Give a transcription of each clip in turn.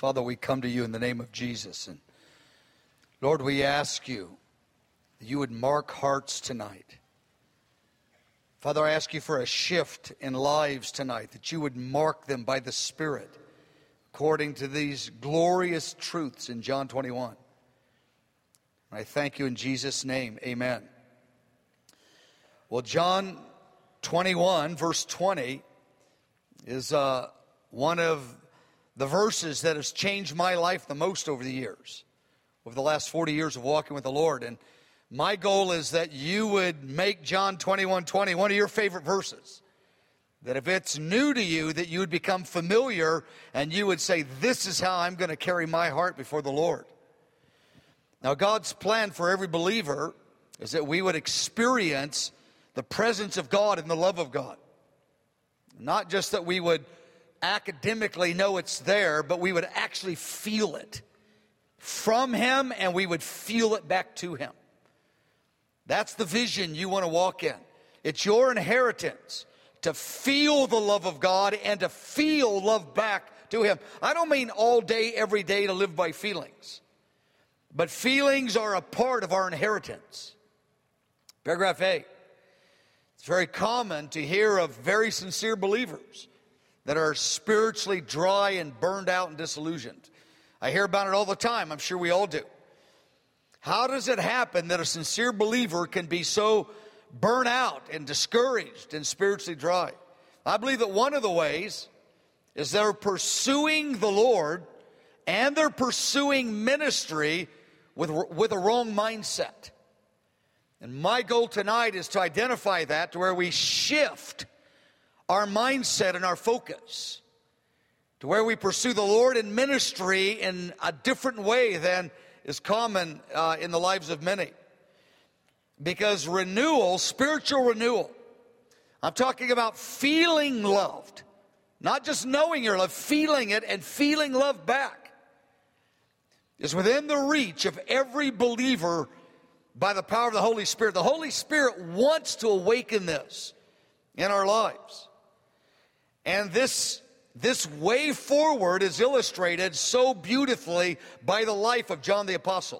Father, we come to you in the name of Jesus. And Lord, we ask you that you would mark hearts tonight. Father, I ask you for a shift in lives tonight, that you would mark them by the Spirit according to these glorious truths in John 21. And I thank you in Jesus' name. Amen. Well, John 21, verse 20, is one of the verses that has changed my life the most over the years, over the last 40 years of walking with the Lord. And my goal is that you would make John 21:20 one of your favorite verses. That if it's new to you, that you would become familiar and you would say, this is how I'm going to carry my heart before the Lord. Now, God's plan for every believer is that we would experience the presence of God and the love of God. Not just that we would academically know it's there, but we would actually feel it from Him, and we would feel it back to Him. That's the vision you want to walk in. It's your inheritance to feel the love of God and to feel love back to Him. I don't mean all day, every day to live by feelings, but feelings are a part of our inheritance. Paragraph A. It's very common to hear of very sincere believers that are spiritually dry and burned out and disillusioned. I hear about it all the time. I'm sure we all do. How does it happen that a sincere believer can be so burnt out and discouraged and spiritually dry? I believe that one of the ways is they're pursuing the Lord and they're pursuing ministry with a wrong mindset. And my goal tonight is to identify that, to where we shift our mindset and our focus, to where we pursue the Lord and ministry in a different way than is common in the lives of many. Because renewal, spiritual renewal, I'm talking about feeling loved, not just knowing you're loved, feeling it and feeling love back, is within the reach of every believer by the power of the Holy Spirit. The Holy Spirit wants to awaken this in our lives. And this way forward is illustrated so beautifully by the life of John the Apostle.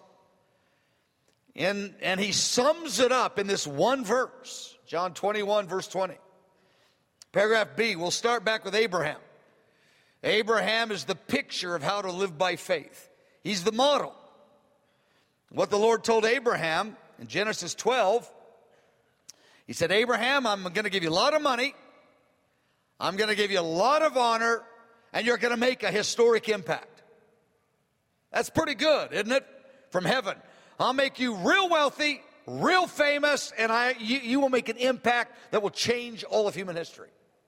And he sums it up in this one verse, John 21, verse 20. Paragraph B, we'll start back with Abraham. Abraham is the picture of how to live by faith. He's the model. What the Lord told Abraham in Genesis 12, He said, Abraham, I'm going to give you a lot of money. I'm going to give you a lot of honor, and you're going to make a historic impact. That's pretty good, isn't it? From heaven. I'll make you real wealthy, real famous, and you will make an impact that will change all of human history.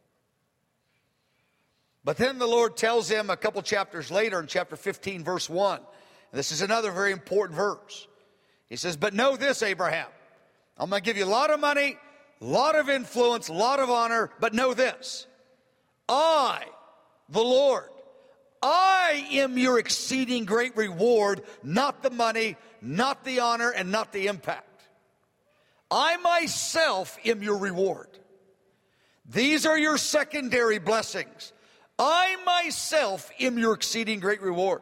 But then the Lord tells him a couple chapters later in chapter 15, verse 1. And this is another very important verse. He says, but know this, Abraham. I'm going to give you a lot of money, a lot of influence, a lot of honor, but know this. I, the Lord, I am your exceeding great reward, not the money, not the honor, and not the impact. I myself am your reward. These are your secondary blessings. I myself am your exceeding great reward.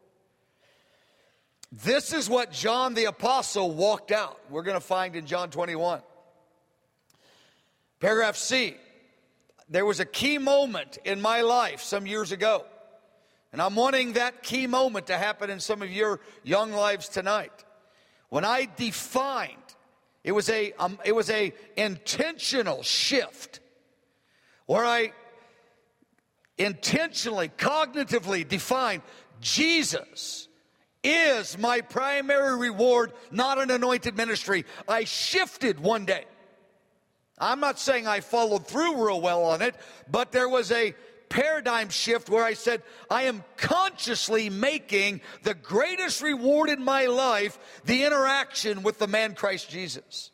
This is what John the Apostle walked out. We're going to find in John 21. Paragraph C. There was a key moment in my life some years ago. And I'm wanting that key moment to happen in some of your young lives tonight. When I defined, it was a intentional shift where I intentionally, cognitively defined Jesus is my primary reward, not an anointed ministry. I shifted one day. I'm not saying I followed through real well on it, but there was a paradigm shift where I said, I am consciously making the greatest reward in my life the interaction with the man Christ Jesus.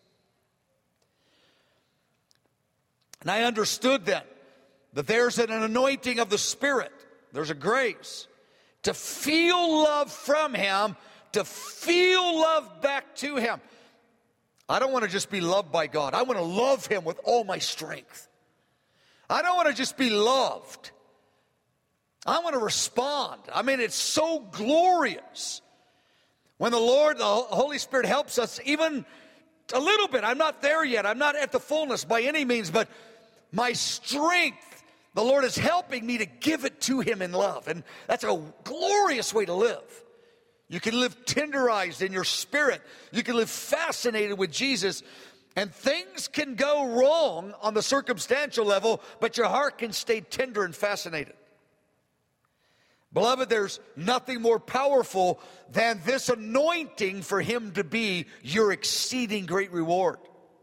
And I understood then that there's an anointing of the Spirit. There's a grace to feel love from Him, to feel love back to Him. I don't want to just be loved by God. I want to love Him with all my strength. I don't want to just be loved. I want to respond. I mean, it's so glorious when the Lord, the Holy Spirit helps us even a little bit. I'm not there yet. I'm not at the fullness by any means, but my strength, the Lord is helping me to give it to Him in love. And that's a glorious way to live. You can live tenderized in your spirit. You can live fascinated with Jesus. And things can go wrong on the circumstantial level, but your heart can stay tender and fascinated. Beloved, there's nothing more powerful than this anointing for Him to be your exceeding great reward.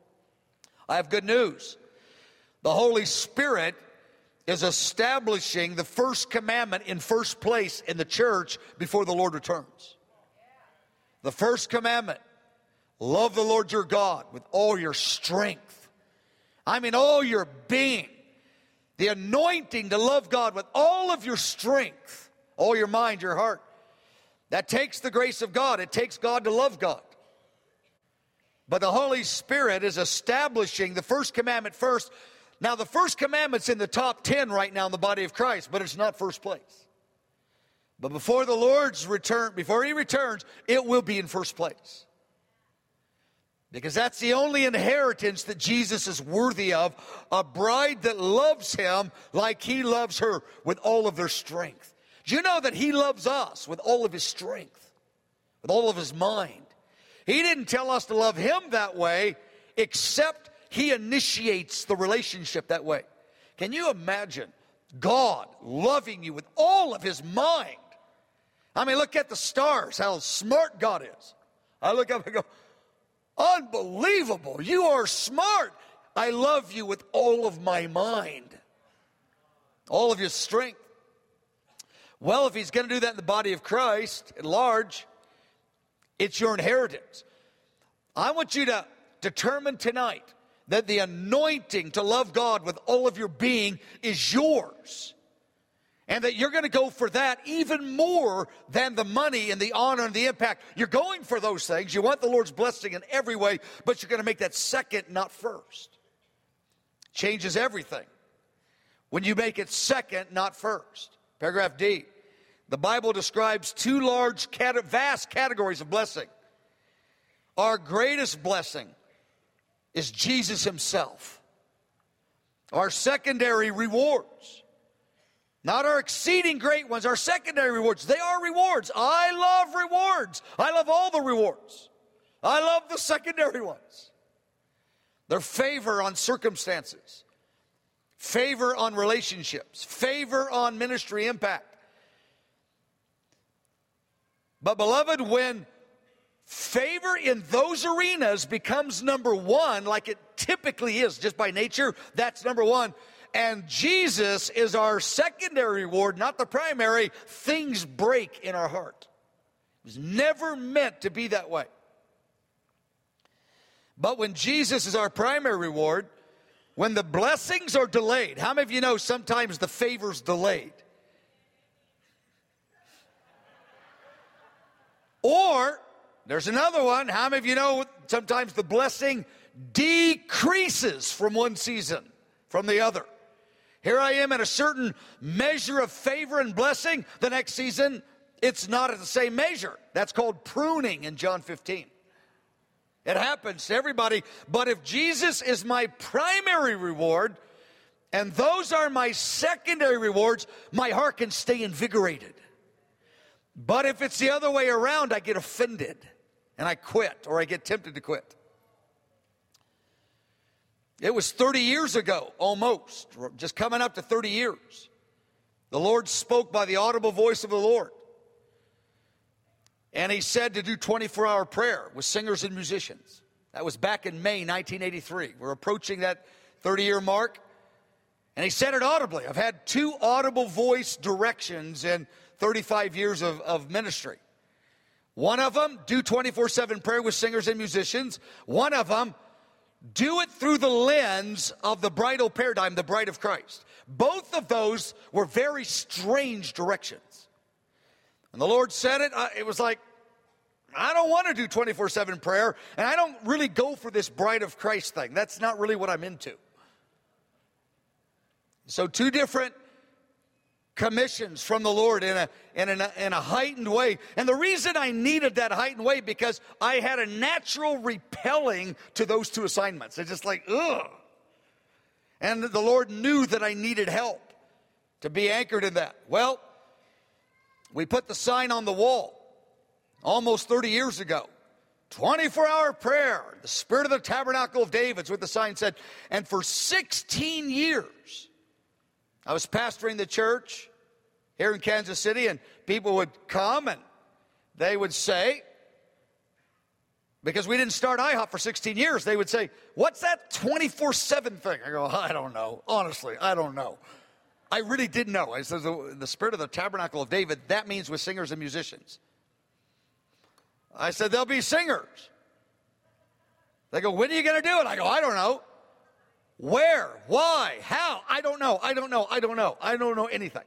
I have good news. The Holy Spirit is establishing the first commandment in first place in the church before the Lord returns. The first commandment, love the Lord your God with all your strength. I mean all your being. The anointing to love God with all of your strength. All your mind, your heart. That takes the grace of God. It takes God to love God. But the Holy Spirit is establishing the first commandment first. Now, the first commandment's in the top 10 right now in the body of Christ, but it's not first place. But before the Lord's return, before He returns, it will be in first place. Because that's the only inheritance that Jesus is worthy of, a bride that loves Him like He loves her with all of their strength. Do you know that He loves us with all of His strength, with all of His mind? He didn't tell us to love Him that way, except He initiates the relationship that way. Can you imagine God loving you with all of His mind? I mean, look at the stars, how smart God is. I look up and go, unbelievable, you are smart. I love you with all of my mind, all of your strength. Well, if He's going to do that in the body of Christ at large, it's your inheritance. I want you to determine tonight that the anointing to love God with all of your being is yours. And that you're going to go for that even more than the money and the honor and the impact. You're going for those things. You want the Lord's blessing in every way, but you're going to make that second, not first. Changes everything when you make it second, not first. Paragraph D. The Bible describes two large, vast categories of blessing. Our greatest blessing is Jesus Himself. Our secondary rewards, not our exceeding great ones, our secondary rewards, they are rewards. I love rewards. I love all the rewards. I love the secondary ones. They're favor on circumstances, favor on relationships, favor on ministry impact. But beloved, when favor in those arenas becomes number one, like it typically is just by nature, that's number one. And Jesus is our secondary reward, not the primary. Things break in our heart. It was never meant to be that way. But when Jesus is our primary reward, when the blessings are delayed, how many of you know sometimes the favor's delayed? Or, there's another one, how many of you know sometimes the blessing decreases from one season from the other? Here I am in a certain measure of favor and blessing. The next season, it's not at the same measure. That's called pruning in John 15. It happens to everybody. But if Jesus is my primary reward, and those are my secondary rewards, my heart can stay invigorated. But if it's the other way around, I get offended and I quit, or I get tempted to quit. It was 30 years ago, almost, just coming up to 30 years. The Lord spoke by the audible voice of the Lord. And He said to do 24-hour prayer with singers and musicians. That was back in May 1983. We're approaching that 30-year mark. And He said it audibly. I've had 2 audible voice directions in 35 years of ministry. One of them, do 24/7 prayer with singers and musicians. One of them, do it through the lens of the bridal paradigm, the bride of Christ. Both of those were very strange directions. And the Lord said it, it was like, I don't want to do 24/7 prayer, and I don't really go for this bride of Christ thing. That's not really what I'm into. So 2 different commissions from the Lord in a heightened way. And the reason I needed that heightened way, because I had a natural repelling to those two assignments. It's just like, ugh. And the Lord knew that I needed help to be anchored in that. Well, we put the sign on the wall almost 30 years ago. 24-hour prayer, the Spirit of the Tabernacle of David's what the sign said. And for 16 years, I was pastoring the church here in Kansas City, and people would come and they would say, because we didn't start IHOP for 16 years, they would say, what's that 24/7 thing? I go, I don't know. Honestly, I don't know. I really didn't know. I said, the Spirit of the Tabernacle of David, that means with singers and musicians. I said, there'll be singers. They go, when are you going to do it? I go, I don't know. Where? Why? How? I don't know. I don't know. I don't know. I don't know anything.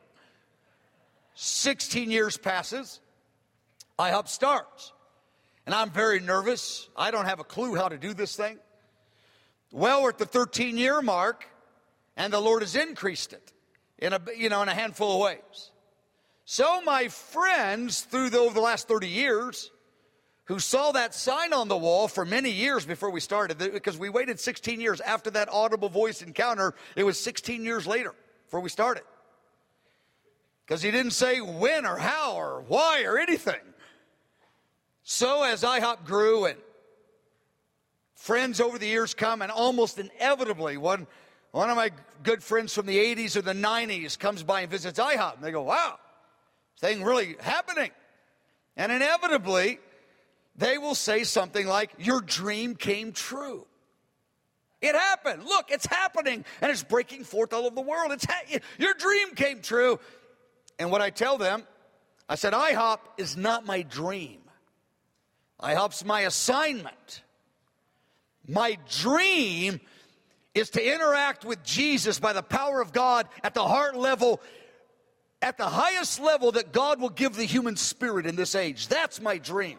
16 years passes. IHOP starts. And I'm very nervous. I don't have a clue how to do this thing. Well, we're at the 13-year mark, and the Lord has increased it in a handful of ways. So my friends, over the last 30 years, who saw that sign on the wall for many years before we started, because we waited 16 years after that audible voice encounter. It was 16 years later before we started. Because he didn't say when or how or why or anything. So as IHOP grew and friends over the years come, and almost inevitably one of my good friends from the 80s or the 90s comes by and visits IHOP. And they go, wow, this thing really happening. And inevitably, they will say something like, your dream came true. It happened. Look, it's happening. And it's breaking forth all over the world. Your dream came true. And what I tell them, I said, IHOP is not my dream. IHOP's my assignment. My dream is to interact with Jesus by the power of God at the heart level, at the highest level that God will give the human spirit in this age. That's my dream.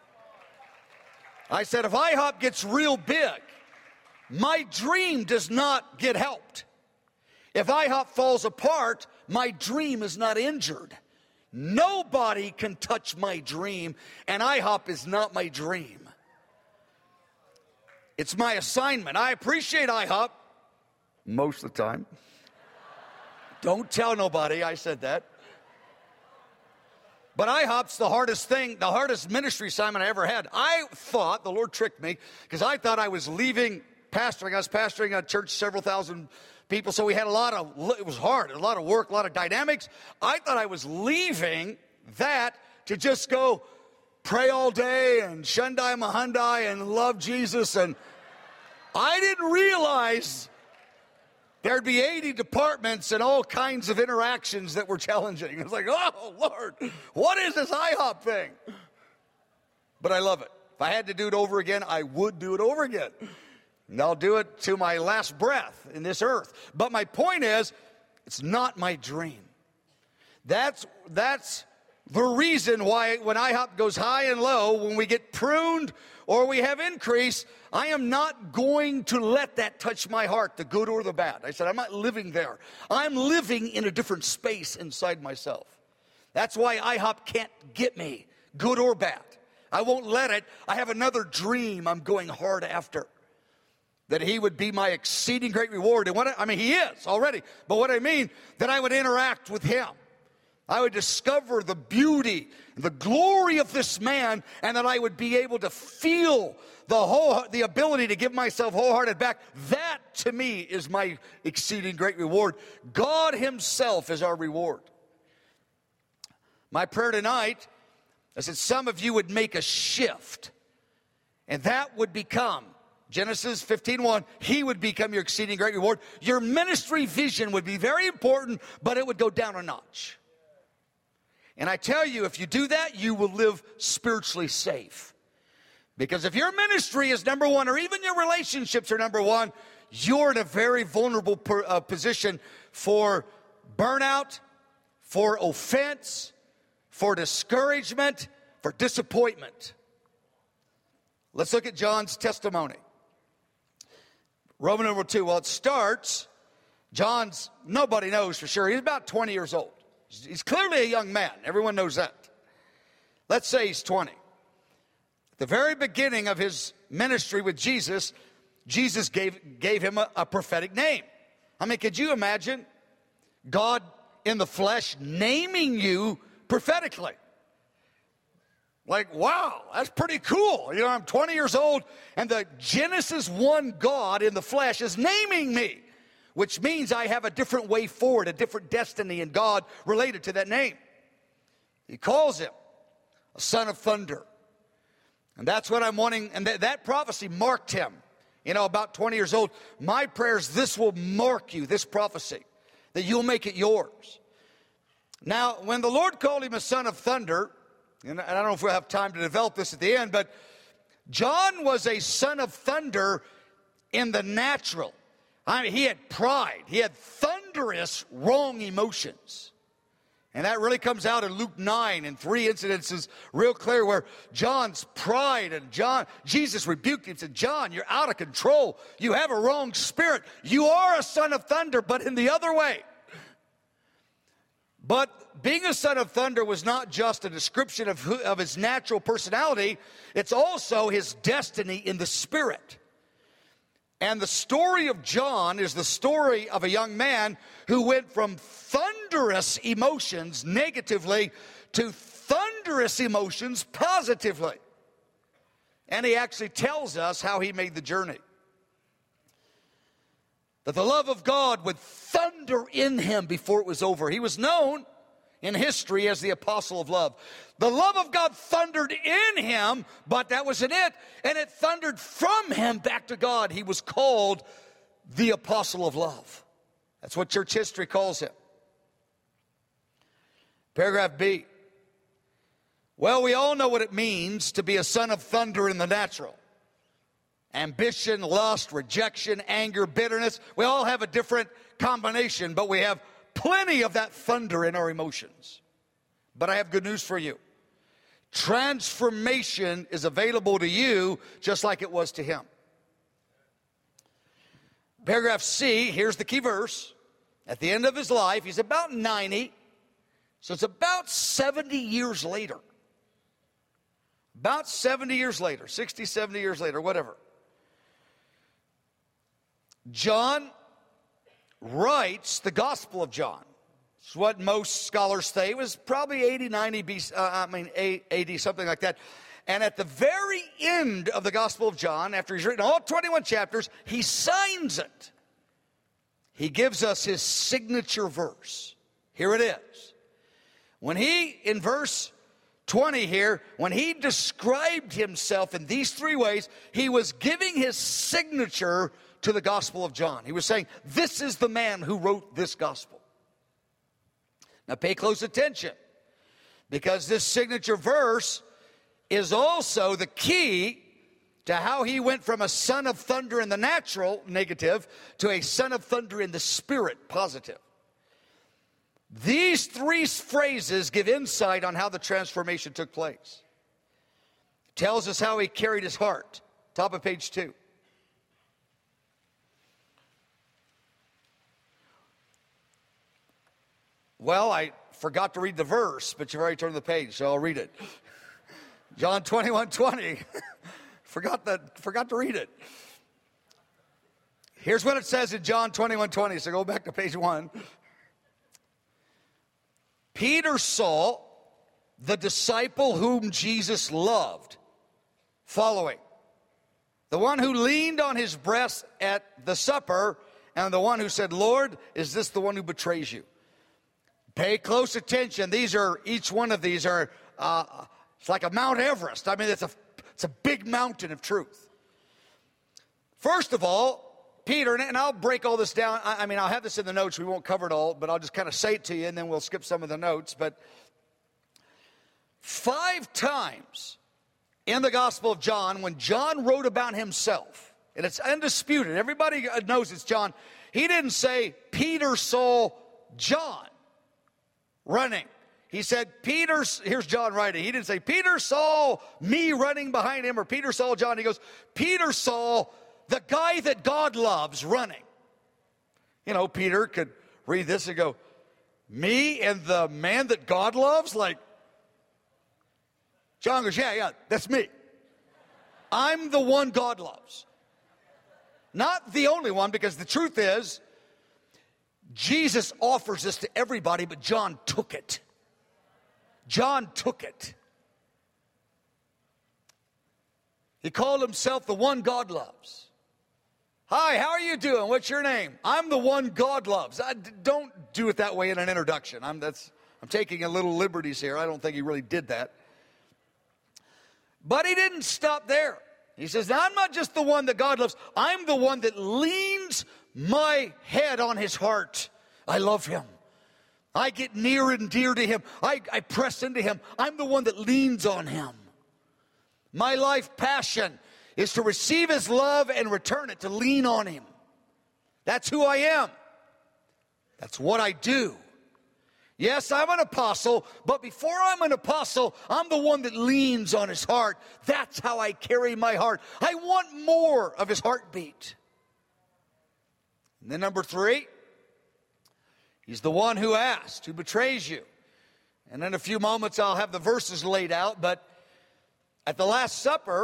I said, if IHOP gets real big, my dream does not get helped. If IHOP falls apart, my dream is not injured. Nobody can touch my dream, and IHOP is not my dream. It's my assignment. I appreciate IHOP most of the time. Don't tell nobody I said that. But IHOP's the hardest thing, the hardest ministry assignment I ever had. I thought, the Lord tricked me, because I thought I was leaving pastoring. I was pastoring a church, several thousand people, so we had it was hard, a lot of work, a lot of dynamics. I thought I was leaving that to just go pray all day and Shundai Mahandai and love Jesus. And I didn't realize there'd be 80 departments and all kinds of interactions that were challenging. It was like, oh, Lord, what is this IHOP thing? But I love it. If I had to do it over again, I would do it over again. And I'll do it to my last breath in this earth. But my point is, it's not my dream. That's the reason why when IHOP goes high and low, when we get pruned or we have increase, I am not going to let that touch my heart, the good or the bad. I said, I'm not living there. I'm living in a different space inside myself. That's why IHOP can't get me, good or bad. I won't let it. I have another dream I'm going hard after. That he would be my exceeding great reward. And he is already. But what I mean, that I would interact with him. I would discover the beauty, the glory of this man, and that I would be able to feel the ability to give myself wholehearted back. That, to me, is my exceeding great reward. God himself is our reward. My prayer tonight is that some of you would make a shift, and that would become Genesis 15:1, he would become your exceeding great reward. Your ministry vision would be very important, but it would go down a notch. And I tell you, if you do that, you will live spiritually safe. Because if your ministry is number one, or even your relationships are number one, you're in a very vulnerable position for burnout, for offense, for discouragement, for disappointment. Let's look at John's testimony. Roman number 2. Well, it starts, nobody knows for sure. He's about 20 years old. He's clearly a young man. Everyone knows that. Let's say he's 20. At the very beginning of his ministry with Jesus, Jesus gave him a prophetic name. I mean, could you imagine God in the flesh naming you prophetically? Like, wow, that's pretty cool. You know, I'm 20 years old, and the Genesis 1 God in the flesh is naming me, which means I have a different way forward, a different destiny in God related to that name. He calls him a son of thunder. And that's what I'm wanting, and that prophecy marked him. You know, about 20 years old. My prayer is this will mark you, this prophecy, that you'll make it yours. Now, when the Lord called him a son of thunder, and I don't know if we'll have time to develop this at the end, but John was a son of thunder in the natural. I mean, he had pride. He had thunderous wrong emotions. And that really comes out in Luke 9 in 3 incidences real clear where John's pride and Jesus rebuked him and said, John, you're out of control. You have a wrong spirit. You are a son of thunder, but in the other way. But being a son of thunder was not just a description of his natural personality. It's also his destiny in the spirit. And the story of John is the story of a young man who went from thunderous emotions negatively to thunderous emotions positively. And he actually tells us how he made the journey. That the love of God would thunder in him before it was over. He was known in history as the apostle of love. The love of God thundered in him, but that wasn't it. And it thundered from him back to God. He was called the apostle of love. That's what church history calls him. Paragraph B. Well, we all know what it means to be a son of thunder in the natural. Ambition, lust, rejection, anger, bitterness. We all have a different combination, but we have plenty of that thunder in our emotions. But I have good news for you. Transformation is available to you just like it was to him. Paragraph C, here's the key verse. At the end of his life, he's about 90, so it's about 70 years later. About 70 years later, 60, 70 years later, whatever. John writes the Gospel of John. It's what most scholars say. It was probably 80, 90 AD, something like that. And at the very end of the Gospel of John, after he's written all 21 chapters, he signs it. He gives us his signature verse. Here it is. When he, in verse 20 here, when he described himself in these three ways, he was giving his signature to the Gospel of John. He was saying, this is the man who wrote this gospel. Now pay close attention, because this signature verse is also the key to how he went from a son of thunder in the natural, negative, to a son of thunder in the spirit, positive. These three phrases give insight on how the transformation took place. It tells us how he carried his heart. Top of page 2. Well, I forgot to read the verse, but you've already turned the page, so I'll read it. John 21:20. Forgot to read it. Here's what it says in John 21:20. So go back to page 1. Peter saw the disciple whom Jesus loved following. The one who leaned on his breast at the supper, and the one who said, Lord, is this the one who betrays you? Pay close attention. Each one of these are, it's like a Mount Everest. I mean, it's a big mountain of truth. First of all, Peter, and I'll break all this down. I mean, I'll have this in the notes. We won't cover it all, but I'll just kind of say it to you, and then we'll skip some of the notes. But 5 times in the Gospel of John, when John wrote about himself, and it's undisputed, everybody knows it's John, he didn't say, Peter saw John running. He said, here's John writing. He didn't say, Peter saw me running behind him, or Peter saw John. He goes, Peter saw the guy that God loves running. You know, Peter could read this and go, Me and the man that God loves? Like, John goes, yeah, that's me. I'm the one God loves. Not the only one, because the truth is, Jesus offers this to everybody, but John took it. John took it. He called himself the one God loves. Hi, how are you doing? What's your name? I'm the one God loves. Don't do it that way in an introduction. I'm taking a little liberties here. I don't think he really did that. But he didn't stop there. He says, now, I'm not just the one that God loves. I'm the one that leans my head on his heart. I love him. I get near and dear to him. I press into him. I'm the one that leans on him. My life passion is to receive his love and return it, to lean on him. That's who I am. That's what I do. Yes, I'm an apostle, but before I'm an apostle, I'm the one that leans on his heart. That's how I carry my heart. I want more of his heartbeat. And then number 3, he's the one who asked, who betrays you. And in a few moments, I'll have the verses laid out, but at the Last Supper,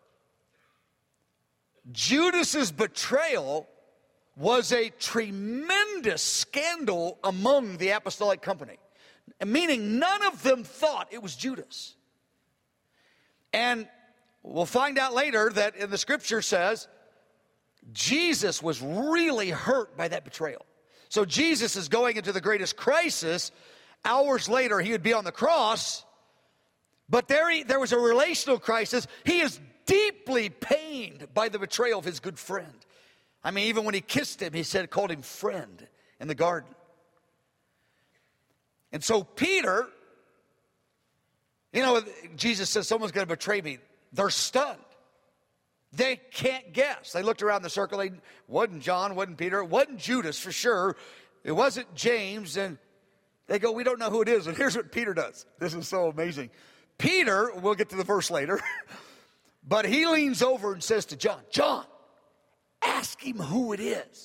Judas's betrayal was a tremendous scandal among the apostolic company, meaning none of them thought it was Judas. And we'll find out later that in the scripture says Jesus was really hurt by that betrayal. So Jesus is going into the greatest crisis. Hours later, he would be on the cross, but there was a relational crisis. He is deeply pained by the betrayal of his good friend. I mean, even when he kissed him, he called him friend in the garden. And so Peter, Jesus says, someone's going to betray me. They're stunned. They can't guess. They looked around the circle. It wasn't John, wasn't Peter, it wasn't Judas for sure. It wasn't James. And they go, we don't know who it is. And here's what Peter does. This is so amazing. Peter, we'll get to the verse later, but he leans over and says to John, ask him who it is.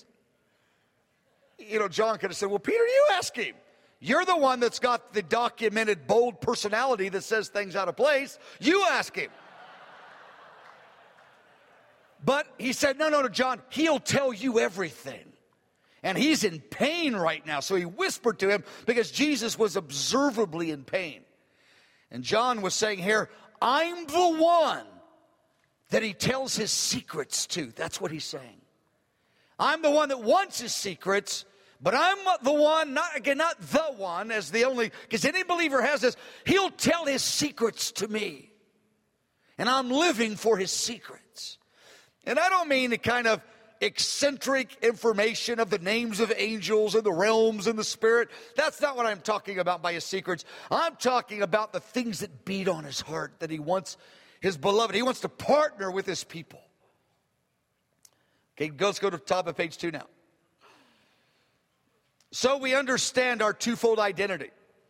John could have said, well, Peter, you ask him. You're the one that's got the documented, bold personality that says things out of place. You ask him. But he said, no, John, he'll tell you everything. And he's in pain right now. So he whispered to him because Jesus was observably in pain. And John was saying here, I'm the one that he tells his secrets to. That's what he's saying. I'm the one that wants his secrets, but I'm the one, not the one as the only, because any believer has this, he'll tell his secrets to me. And I'm living for his secrets. And I don't mean the kind of eccentric information of the names of angels and the realms and the spirit. That's not what I'm talking about by his secrets. I'm talking about the things that beat on his heart, that he wants his beloved. He wants to partner with his people. Okay, let's go to the top of page 2 now. So we understand our twofold identity.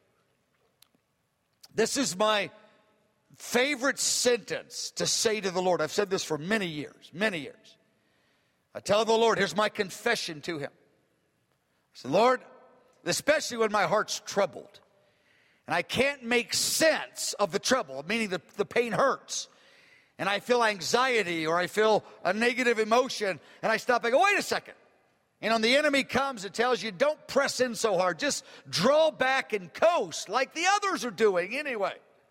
This is my favorite sentence to say to the Lord. I've said this for many years. I tell the Lord, here's my confession to him. I said, Lord, especially when my heart's troubled, and I can't make sense of the trouble, meaning the pain hurts, and I feel anxiety or I feel a negative emotion, and I stop and go, wait a second. And the enemy comes and tells you, don't press in so hard. Just draw back and coast like the others are doing anyway.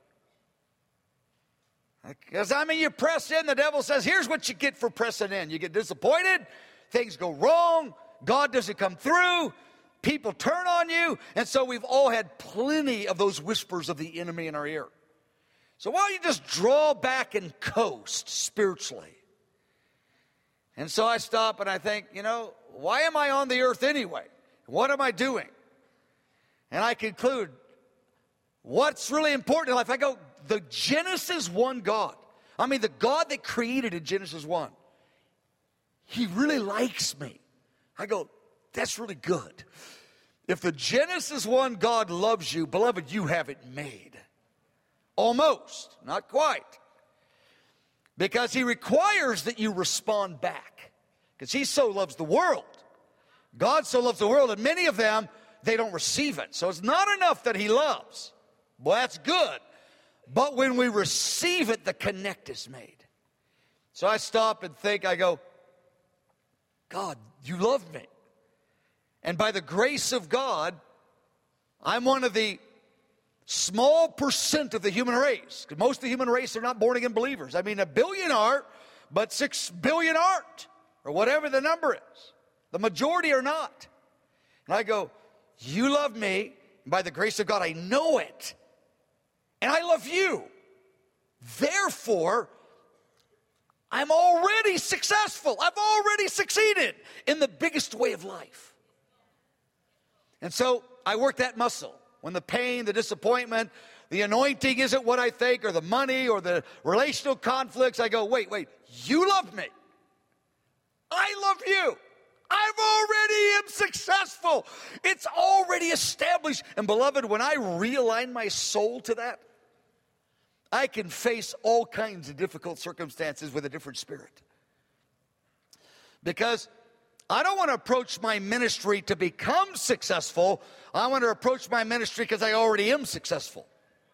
Because, you press in, the devil says, here's what you get for pressing in. You get disappointed, things go wrong, God doesn't come through, people turn on you, and so we've all had plenty of those whispers of the enemy in our ear. So why don't you just draw back and coast spiritually? And so I stop and I think, why am I on the earth anyway? What am I doing? And I conclude, what's really important in life? I go, the Genesis 1 God. The God that created in Genesis 1. He really likes me. I go, that's really good. If the Genesis 1 God loves you, beloved, you have it made. Almost, not quite. Because he requires that you respond back. Because he so loves the world. God so loves the world, and many of them, they don't receive it. So it's not enough that he loves. Well, that's good. But when we receive it, the connect is made. So I stop and think, I go, God, you love me. And by the grace of God, I'm one of the small percent of the human race. Because most of the human race are not born again believers. I mean, 1 billion are, but 6 billion aren't. Or whatever the number is. The majority are not. And I go, you love me. And by the grace of God, I know it. And I love you. Therefore, I'm already successful. I've already succeeded in the biggest way of life. And so I work that muscle. When the pain, the disappointment, the anointing isn't what I think, or the money, or the relational conflicts, I go, wait, you love me. I love you. I've already am successful. It's already established. And beloved, when I realign my soul to that, I can face all kinds of difficult circumstances with a different spirit. Because I don't want to approach my ministry to become successful. I want to approach my ministry because I already am successful.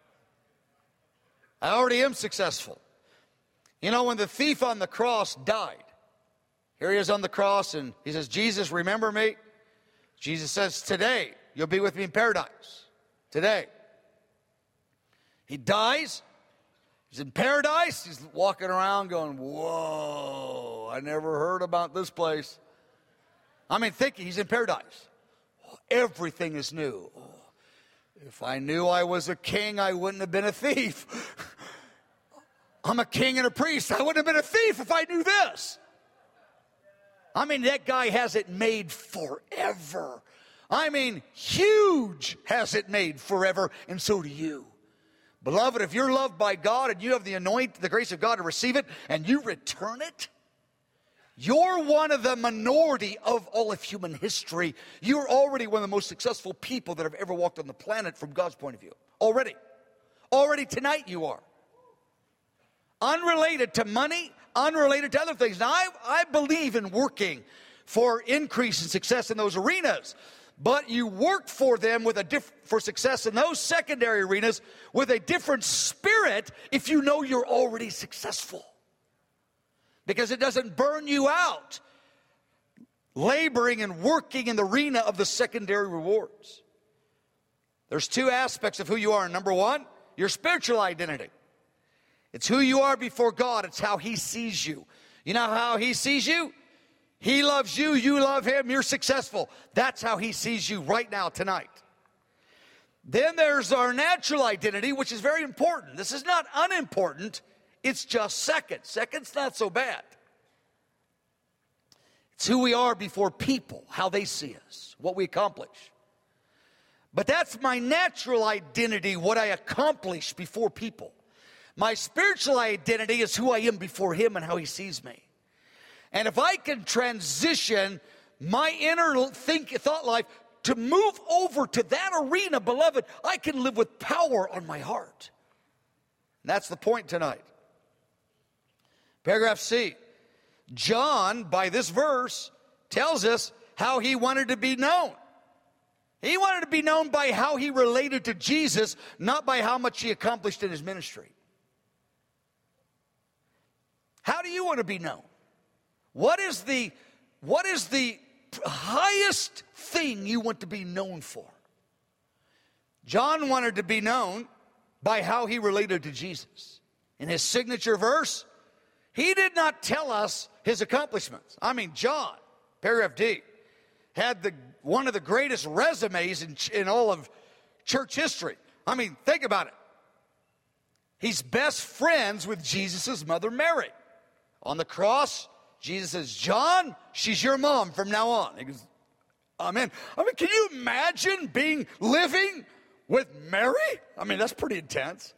I already am successful. You know, when the thief on the cross died, here he is on the cross, and he says, Jesus, remember me? Jesus says, today, you'll be with me in paradise. Today. He dies. He's in paradise. He's walking around going, whoa, I never heard about this place. I mean, thinking he's in paradise. Everything is new. If I knew I was a king, I wouldn't have been a thief. I'm a king and a priest. I wouldn't have been a thief if I knew this. I mean, that guy has it made forever. I mean, huge has it made forever, and so do you. Beloved, if you're loved by God and you have the grace of God to receive it, and you return it, you're one of the minority of all of human history. You're already one of the most successful people that have ever walked on the planet from God's point of view. Already. Already tonight you are. Unrelated to money, unrelated to other things. Now, I believe in working for increase and success in those arenas. But you work for them for success in those secondary arenas with a different spirit if you know you're already successful. Because it doesn't burn you out laboring and working in the arena of the secondary rewards. There's two aspects of who you are. Number one, your spiritual identity. It's who you are before God. It's how He sees you. You know how He sees you? He loves you, you love Him, you're successful. That's how He sees you right now, tonight. Then there's our natural identity, which is very important. This is not unimportant. It's just second. Second's not so bad. It's who we are before people, how they see us, what we accomplish. But that's my natural identity, what I accomplish before people. My spiritual identity is who I am before Him and how He sees me. And if I can transition my inner thought life to move over to that arena, beloved, I can live with power on my heart. And that's the point tonight. Paragraph C. John, by this verse, tells us how he wanted to be known. He wanted to be known by how he related to Jesus, not by how much he accomplished in his ministry. How do you want to be known? What is the highest thing you want to be known for? John wanted to be known by how he related to Jesus. In his signature verse, he did not tell us his accomplishments. I mean, John, paragraph D, had one of the greatest resumes in all of church history. I mean, think about it. He's best friends with Jesus' mother Mary. On the cross, Jesus says, John, she's your mom from now on. He goes, amen. I mean, can you imagine living with Mary? I mean, that's pretty intense.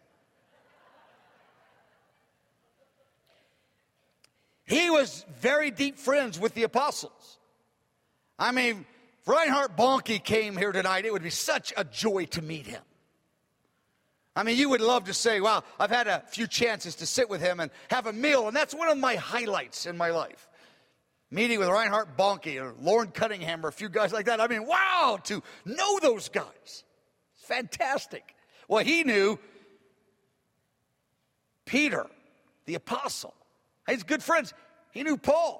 He was very deep friends with the apostles. I mean, if Reinhard Bonnke came here tonight, it would be such a joy to meet him. I mean, you would love to say, wow, I've had a few chances to sit with him and have a meal, and that's one of my highlights in my life. meeting with Reinhard Bonnke or Lauren Cunningham or a few guys like that. I mean, wow, to know those guys. It's fantastic. Well, he knew Peter, the apostle. He's good friends. He knew Paul.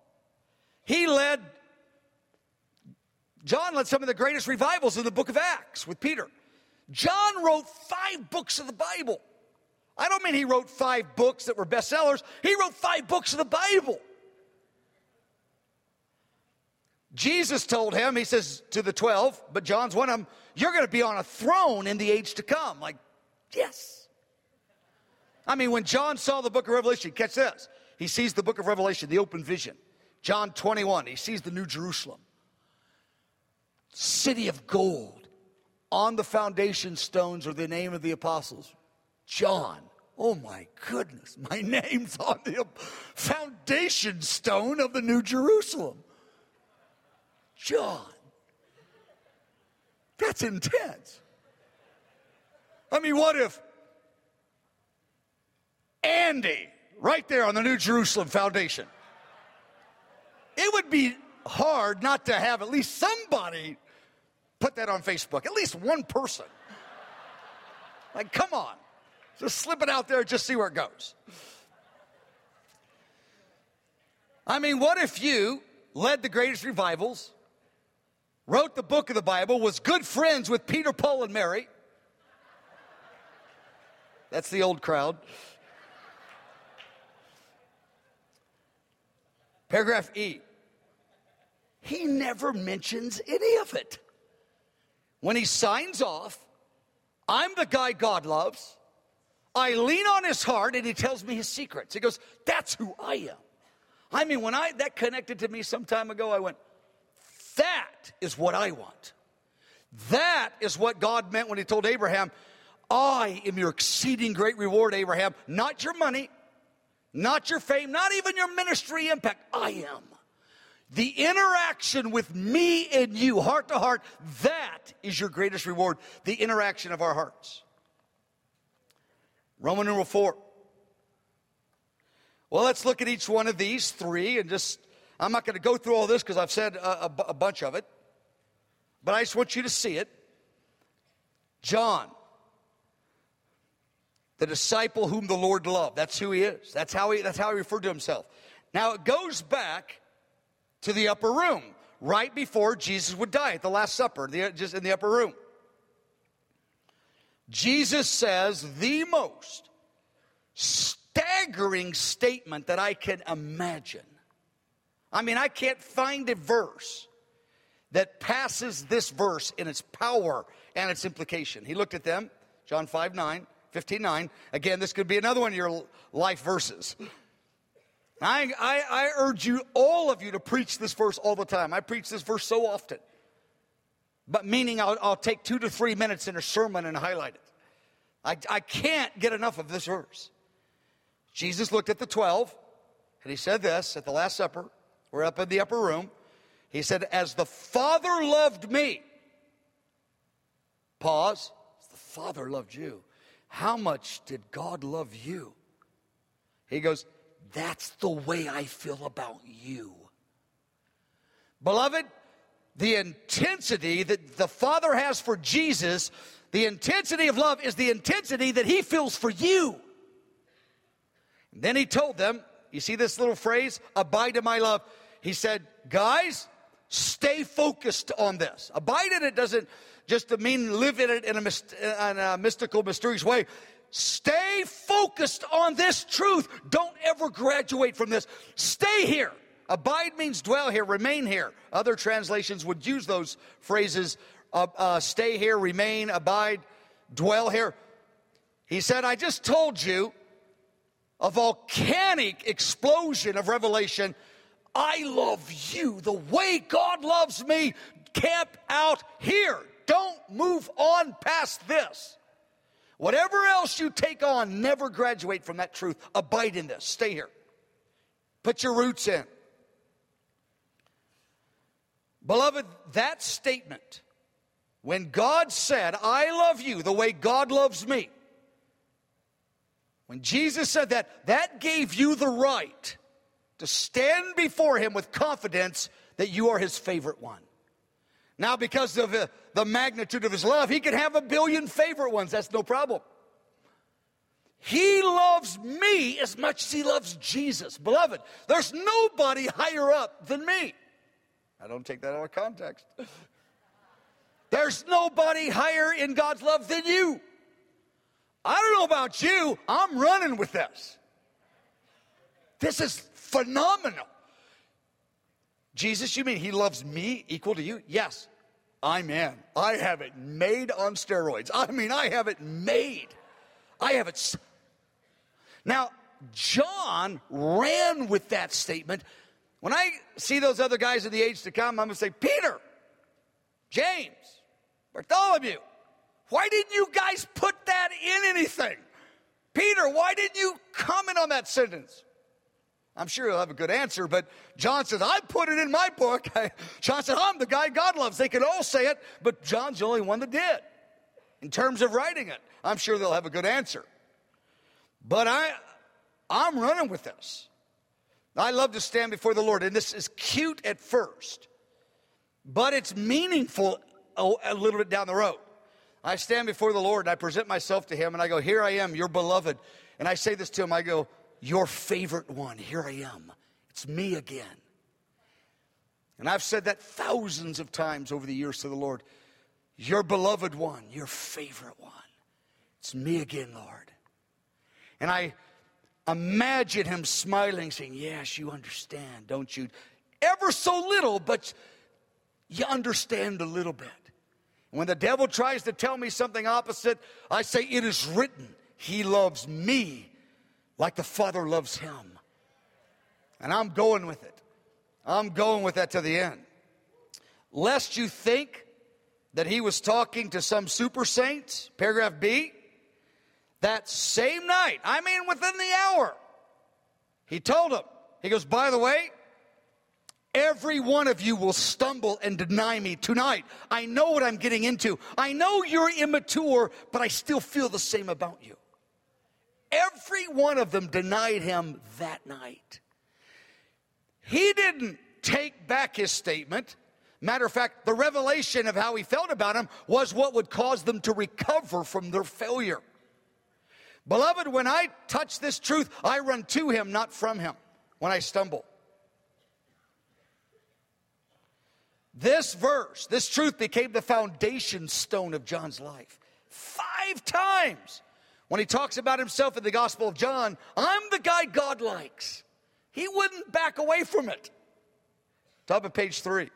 John led some of the greatest revivals in the book of Acts with Peter. John wrote 5 books of the Bible. I don't mean he wrote 5 books that were bestsellers. He wrote 5 books of the Bible. Jesus told him, he says to the 12, but John's one of them, you're going to be on a throne in the age to come. Like, yes. I mean, when John saw the book of Revelation, catch this. He sees the book of Revelation, the open vision. John 21, he sees the New Jerusalem. City of gold. On the foundation stones are the name of the apostles. John. Oh my goodness, my name's on the foundation stone of the New Jerusalem. John. That's intense. I mean, what if Andy, right there on the New Jerusalem foundation? It would be hard not to have at least somebody put that on Facebook. At least one person. Like, come on. Just slip it out there and just see where it goes. I mean, what if you led the greatest revivals, wrote the book of the Bible, was good friends with Peter, Paul, and Mary? That's the old crowd. Paragraph E. He never mentions any of it. When he signs off, I'm the guy God loves. I lean on his heart and he tells me his secrets. He goes, that's who I am. I mean, when that connected to me some time ago, I went, that is what I want. That is what God meant when he told Abraham, I am your exceeding great reward, Abraham. Not your money, not your fame, not even your ministry impact. I am. The interaction with me and you, heart to heart, that is your greatest reward. The interaction of our hearts. Roman numeral 4. Well, let's look at each one of these 3 and I'm not going to go through all this because I've said a bunch of it. But I just want you to see it. John, the disciple whom the Lord loved. That's who he is. That's how he referred to himself. Now it goes back to the upper room, right before Jesus would die at the Last Supper, just in the upper room. Jesus says the most staggering statement that I can imagine. I mean, I can't find a verse that passes this verse in its power and its implication. He looked at them, John 15:9. Again, this could be another one of your life verses. I urge you, all of you, to preach this verse all the time. I preach this verse so often. But meaning I'll take 2 to 3 minutes in a sermon and highlight it. I can't get enough of this verse. Jesus looked at the 12, and he said this at the Last Supper. We're up in the upper room. He said, as the Father loved me. Pause. As the Father loved you. How much did God love you? He goes, that's the way I feel about you. Beloved, the intensity that the Father has for Jesus, the intensity of love is the intensity that he feels for you. And then he told them, you see this little phrase, abide in my love. He said, guys, stay focused on this. Abide in it doesn't just mean live in it in a mystical, mysterious way. Stay focused on this truth. Don't ever graduate from this. Stay here. Abide means dwell here, remain here. Other translations would use those phrases, stay here, remain, abide, dwell here. He said, I just told you a volcanic explosion of revelation. I love you the way God loves me. Camp out here. Don't move on past this. Whatever else you take on, never graduate from that truth. Abide in this. Stay here. Put your roots in. Beloved, that statement, when God said, I love you the way God loves me, when Jesus said that, that gave you the right to stand before him with confidence that you are his favorite one. Now, because of the magnitude of his love, he can have a billion favorite ones. That's no problem. He loves me as much as he loves Jesus. Beloved, there's nobody higher up than me. I don't take that out of context. There's nobody higher in God's love than you. I don't know about you. I'm running with this. This is phenomenal. Jesus, you mean he loves me equal to you? Yes, I'm in. I have it made on steroids. I mean, I have it made. I have it. Now, John ran with that statement. When I see those other guys in the age to come, I'm going to say, Peter, James, Bartholomew, why didn't you guys put that in anything? Peter, why didn't you comment on that sentence? I'm sure he'll have a good answer, but John says, I put it in my book. John said, I'm the guy God loves. They can all say it, but John's the only one that did. In terms of writing it, I'm sure they'll have a good answer. But I'm running with this. I love to stand before the Lord, and this is cute at first, but it's meaningful a little bit down the road. I stand before the Lord, and I present myself to him, and I go, here I am, your beloved. And I say this to him, I go, your favorite one, here I am. It's me again. And I've said that thousands of times over the years to the Lord. Your beloved one, your favorite one. It's me again, Lord. And I imagine him smiling, saying, yes, you understand, don't you? Ever so little, but you understand a little bit. And when the devil tries to tell me something opposite, I say, it is written, he loves me like the Father loves him. And I'm going with it. I'm going with that to the end. Lest you think that he was talking to some super saints, paragraph B, that same night, I mean within the hour, he told them, he goes, by the way, every one of you will stumble and deny me tonight. I know what I'm getting into. I know you're immature, but I still feel the same about you. Every one of them denied him that night. He didn't take back his statement. Matter of fact, the revelation of how he felt about him was what would cause them to recover from their failure. Beloved, when I touch this truth, I run to him, not from him, when I stumble. This verse, this truth became the foundation stone of John's life. 5 times. When he talks about himself in the Gospel of John, I'm the guy God likes. He wouldn't back away from it. Top of page 3.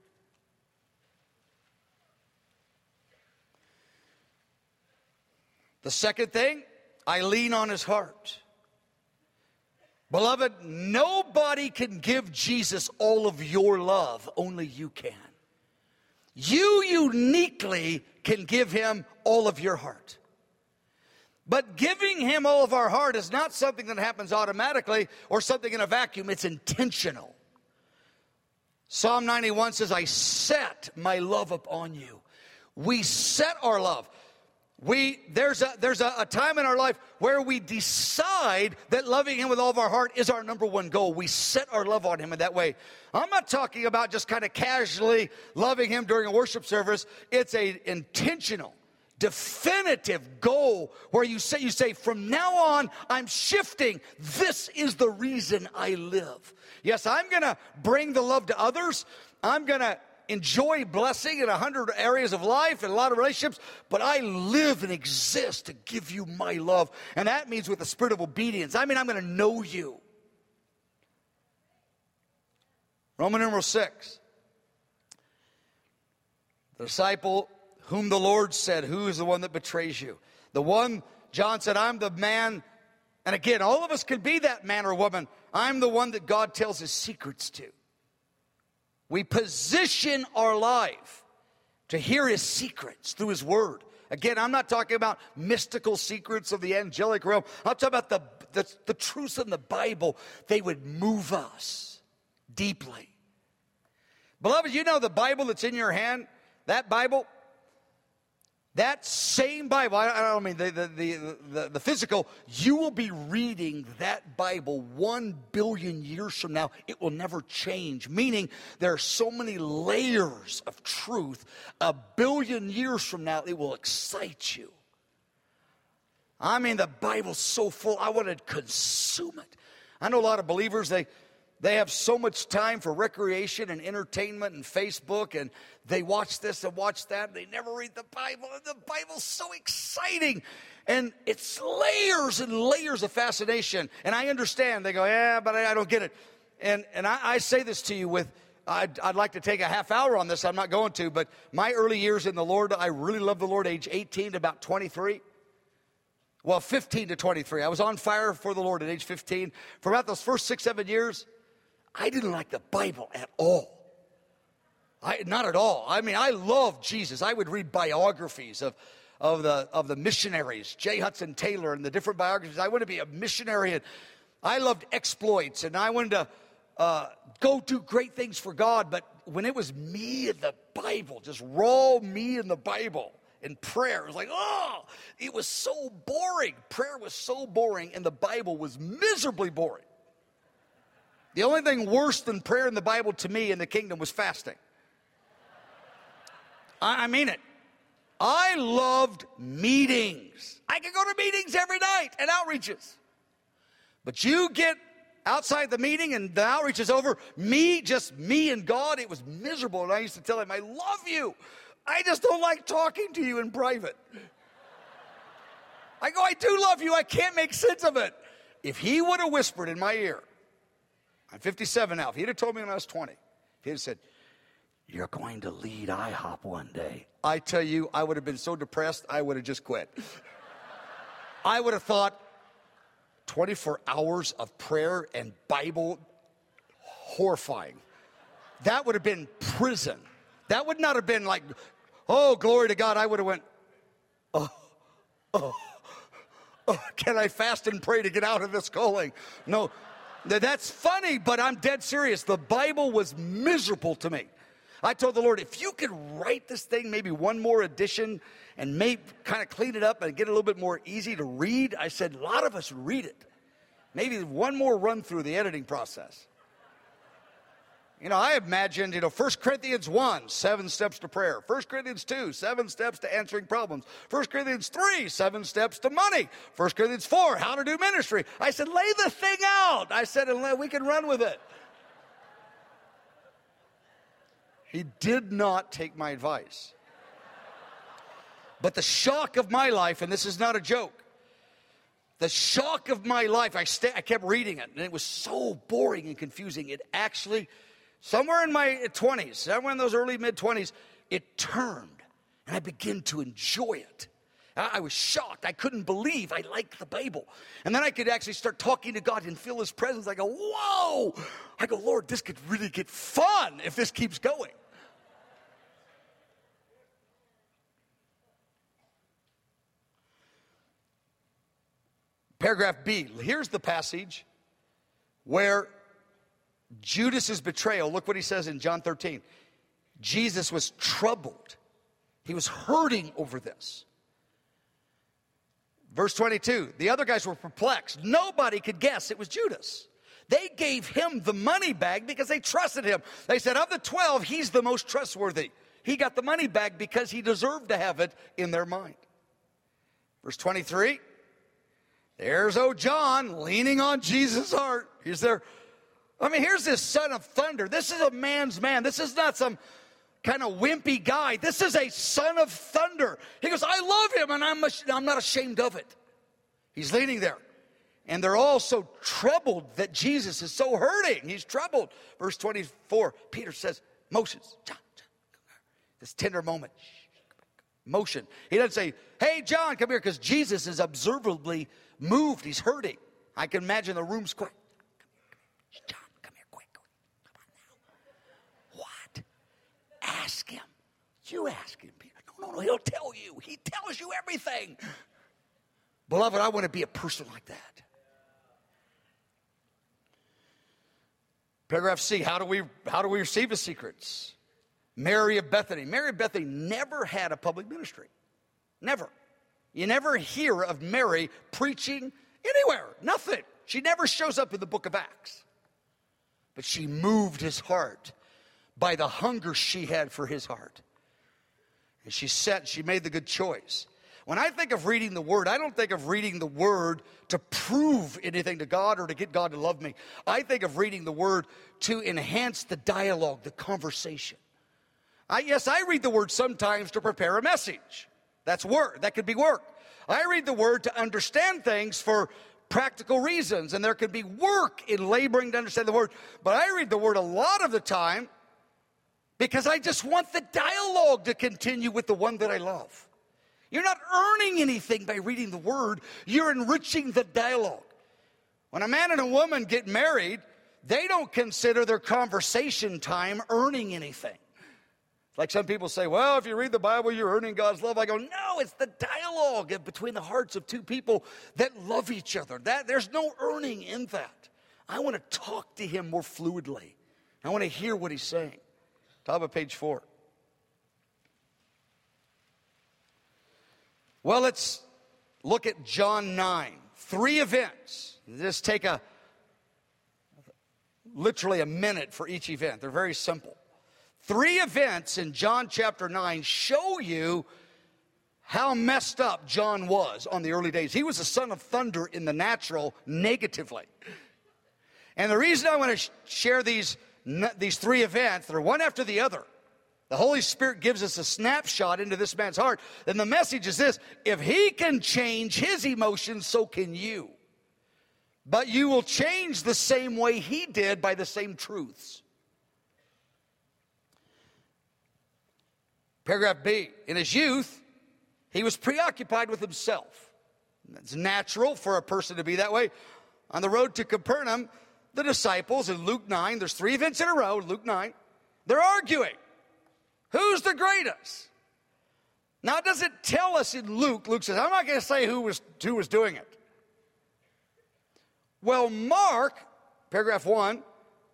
The second thing, I lean on his heart. Beloved, nobody can give Jesus all of your love. Only you can. You uniquely can give him all of your heart. But giving him all of our heart is not something that happens automatically or something in a vacuum. It's intentional. Psalm 91 says, I set my love upon you. We set our love. There's a time in our life where we decide that loving him with all of our heart is our number one goal. We set our love on him in that way. I'm not talking about just kind of casually loving him during a worship service. It's an intentional, definitive goal where you say, from now on, I'm shifting. This is the reason I live. Yes, I'm going to bring the love to others. I'm going to enjoy blessing in 100 areas of life and a lot of relationships, but I live and exist to give you my love. And that means with the spirit of obedience. I mean, I'm going to know you. Roman numeral 6. The disciple whom the Lord said, who is the one that betrays you? The one, John said, I'm the man. And again, all of us can be that man or woman. I'm the one that God tells his secrets to. We position our life to hear his secrets through his word. Again, I'm not talking about mystical secrets of the angelic realm. I'm talking about the truths in the Bible. They would move us deeply. Beloved, you know the Bible that's in your hand, that Bible, that same Bible, I don't mean the physical, you will be reading that Bible 1 billion years from now. It will never change, meaning there are so many layers of truth. 1 billion years from now, it will excite you. I mean, the Bible's so full, I want to consume it. I know a lot of believers, they have so much time for recreation and entertainment and Facebook, and they watch this and watch that, and they never read the Bible, and the Bible's so exciting. And it's layers and layers of fascination. And I understand. They go, yeah, but I don't get it. And I say this to you with, I'd like to take a half hour on this. I'm not going to, but my early years in the Lord, I really loved the Lord, age 18 to about 23. Well, 15 to 23. I was on fire for the Lord at age 15. For about those first 6, 7 years, I didn't like the Bible at all. Not at all. I mean, I loved Jesus. I would read biographies of the missionaries, J. Hudson Taylor, and the different biographies. I wanted to be a missionary, and I loved exploits, and I wanted to go do great things for God. But when it was me and the Bible, just raw me and the Bible, and prayer, it was like, oh, it was so boring. Prayer was so boring, and the Bible was miserably boring. The only thing worse than prayer in the Bible to me in the kingdom was fasting. I mean it. I loved meetings. I could go to meetings every night and outreaches. But you get outside the meeting and the outreach is over, just me and God, it was miserable. And I used to tell him, I love you. I just don't like talking to you in private. I go, I do love you. I can't make sense of it. If he would have whispered in my ear, I'm 57 now. If he'd have told me when I was 20, he'd have said, you're going to lead IHOP one day. I tell you, I would have been so depressed, I would have just quit. I would have thought 24 hours of prayer and Bible, horrifying. That would have been prison. That would not have been like, oh, glory to God. I would have went, oh, can I fast and pray to get out of this calling? No. That's funny, but I'm dead serious. The Bible was miserable to me. I told the Lord, if you could write this thing, maybe one more edition, and maybe kind of clean it up and get it a little bit more easy to read, I said, a lot of us read it. Maybe one more run through the editing process. You know, I imagined, 1 Corinthians 1, 7 steps to prayer. 1 Corinthians 2, 7 steps to answering problems. 1 Corinthians 3, 7 steps to money. 1 Corinthians 4, how to do ministry. I said, lay the thing out. I said, and we can run with it. He did not take my advice. But the shock of my life, and this is not a joke, the shock of my life, I kept reading it, and it was so boring and confusing. It actually, somewhere in my 20s, somewhere in those early mid-20s, it turned, and I began to enjoy it. I was shocked. I couldn't believe I liked the Bible. And then I could actually start talking to God and feel his presence. I go, whoa! I go, Lord, this could really get fun if this keeps going. Paragraph B, here's the passage where Judas's betrayal, look what he says in John 13. Jesus was troubled. He was hurting over this. Verse 22, the other guys were perplexed. Nobody could guess it was Judas. They gave him the money bag because they trusted him. They said, of the 12, he's the most trustworthy. He got the money bag because he deserved to have it in their mind. Verse 23, there's old John leaning on Jesus' heart. He's there. I mean, here's this son of thunder. This is a man's man. This is not some kind of wimpy guy. This is a son of thunder. He goes, I love him, and I'm not ashamed of it. He's leaning there. And they're all so troubled that Jesus is so hurting. He's troubled. Verse 24, Peter says, motions. John, this tender moment. Motion. He doesn't say, hey, John, come here, because Jesus is observably moved. He's hurting. I can imagine the room's quick. John, come here, quick. Come on now. What? Ask him. You ask him, Peter. No, he'll tell you. He tells you everything. Beloved, I want to be a person like that. Paragraph C, how do we receive the secrets? Mary of Bethany. Mary of Bethany never had a public ministry. Never. You never hear of Mary preaching anywhere. Nothing. She never shows up in the book of Acts. But she moved his heart by the hunger she had for his heart. And she made the good choice. When I think of reading the Word, I don't think of reading the Word to prove anything to God or to get God to love me. I think of reading the Word to enhance the dialogue, the conversation. Yes, I read the Word sometimes to prepare a message. That's work. That could be work. I read the Word to understand things for practical reasons, and there could be work in laboring to understand the Word. But I read the Word a lot of the time because I just want the dialogue to continue with the one that I love. You're not earning anything by reading the Word. You're enriching the dialogue. When a man and a woman get married, they don't consider their conversation time earning anything. Like some people say, well, if you read the Bible, you're earning God's love. I go, no, it's the dialogue between the hearts of two people that love each other. There's no earning in that. I want to talk to him more fluidly. I want to hear what he's saying. Top of page 4. Well, let's look at John 9. 3 events. Just take literally a minute for each event. They're very simple. 3 events in John chapter 9 show you how messed up John was on the early days. He was a son of thunder in the natural negatively. And the reason I want to share these 3 events, they're one after the other. The Holy Spirit gives us a snapshot into this man's heart. And the message is this: if he can change his emotions, so can you. But you will change the same way he did by the same truths. Paragraph B, in his youth, he was preoccupied with himself. It's natural for a person to be that way. On the road to Capernaum, the disciples in Luke 9, there's 3 events in a row, Luke 9, they're arguing. Who's the greatest? Now, it doesn't tell us in Luke. Luke says, I'm not going to say who was doing it. Well, Mark, paragraph 1,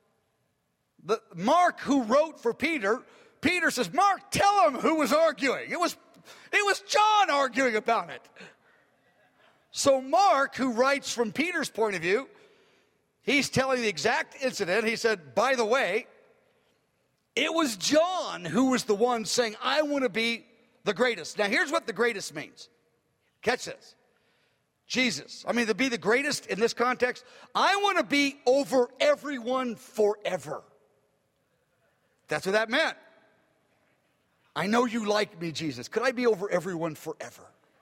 Mark who wrote for Peter says, Mark, tell him who was arguing. It was John arguing about it. So Mark, who writes from Peter's point of view, he's telling the exact incident. He said, by the way, it was John who was the one saying, I want to be the greatest. Now, here's what the greatest means. Catch this. Jesus, to be the greatest in this context, I want to be over everyone forever. That's what that meant. I know you like me, Jesus. Could I be over everyone forever?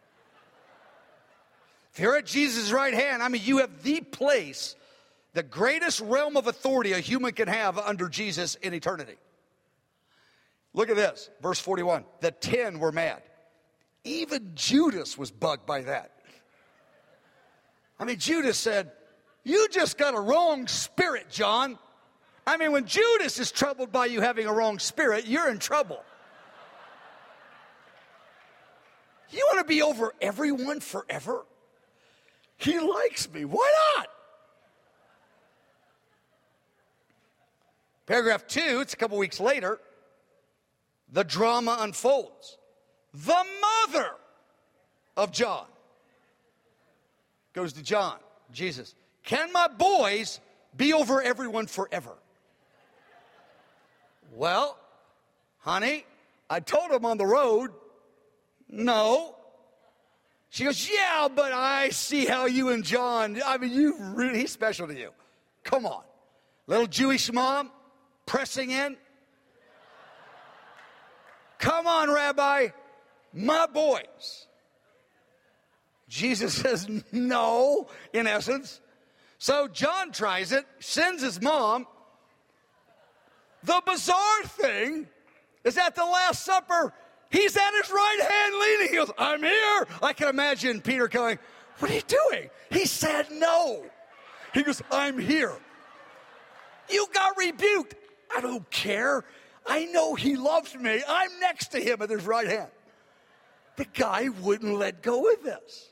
If you're at Jesus' right hand, you have the place, the greatest realm of authority a human can have under Jesus in eternity. Look at this, verse 41. The 10 were mad. Even Judas was bugged by that. Judas said, you just got a wrong spirit, John. When Judas is troubled by you having a wrong spirit, you're in trouble. You want to be over everyone forever? He likes me. Why not? Paragraph 2, it's a couple weeks later, the drama unfolds. The mother of John goes to John, Jesus, can my boys be over everyone forever? Well, honey, I told him on the road, no. She goes, yeah, but I see how you and John, he's special to you. Come on. Little Jewish mom pressing in. Come on, Rabbi, my boys. Jesus says no, in essence. So John tries it, sends his mom. The bizarre thing is at the Last Supper, he's at his right hand leaning. He goes, I'm here. I can imagine Peter going, what are you doing? He said no. He goes, I'm here. You got rebuked. I don't care. I know he loves me. I'm next to him at his right hand. The guy wouldn't let go of this.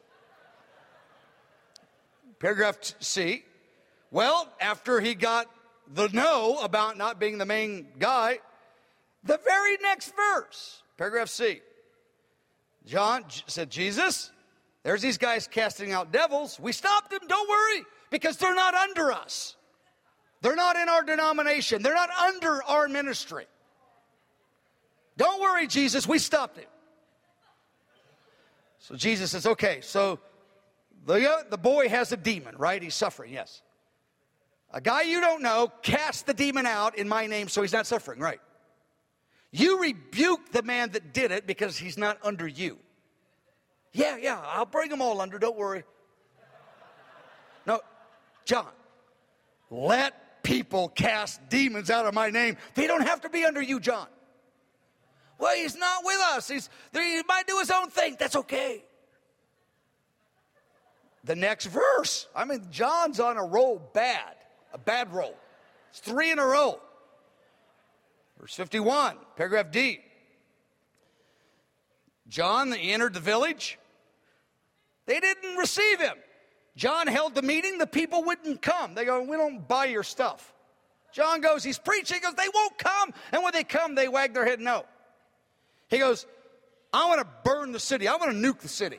Paragraph C. Well, after he got the no about not being the main guy, the very next verse, paragraph C. John said, Jesus, there's these guys casting out devils. We stopped them, don't worry, because they're not under us. They're not in our denomination. They're not under our ministry. Don't worry, Jesus, we stopped him. So Jesus says, okay, so the boy has a demon, right? He's suffering, yes. A guy you don't know cast the demon out in my name, so he's not suffering, right? You rebuke the man that did it because he's not under you. Yeah, I'll bring them all under, don't worry. No, John, let people cast demons out of my name. They don't have to be under you, John. Well, he's not with us. He might do his own thing. That's okay. The next verse, John's on a roll a bad roll. It's 3 in a row. Verse 51, paragraph D. John, he entered the village. They didn't receive him. John held the meeting. The people wouldn't come. They go, we don't buy your stuff. John goes, he's preaching. He goes, they won't come. And when they come, they wag their head no. He goes, I want to burn the city. I want to nuke the city.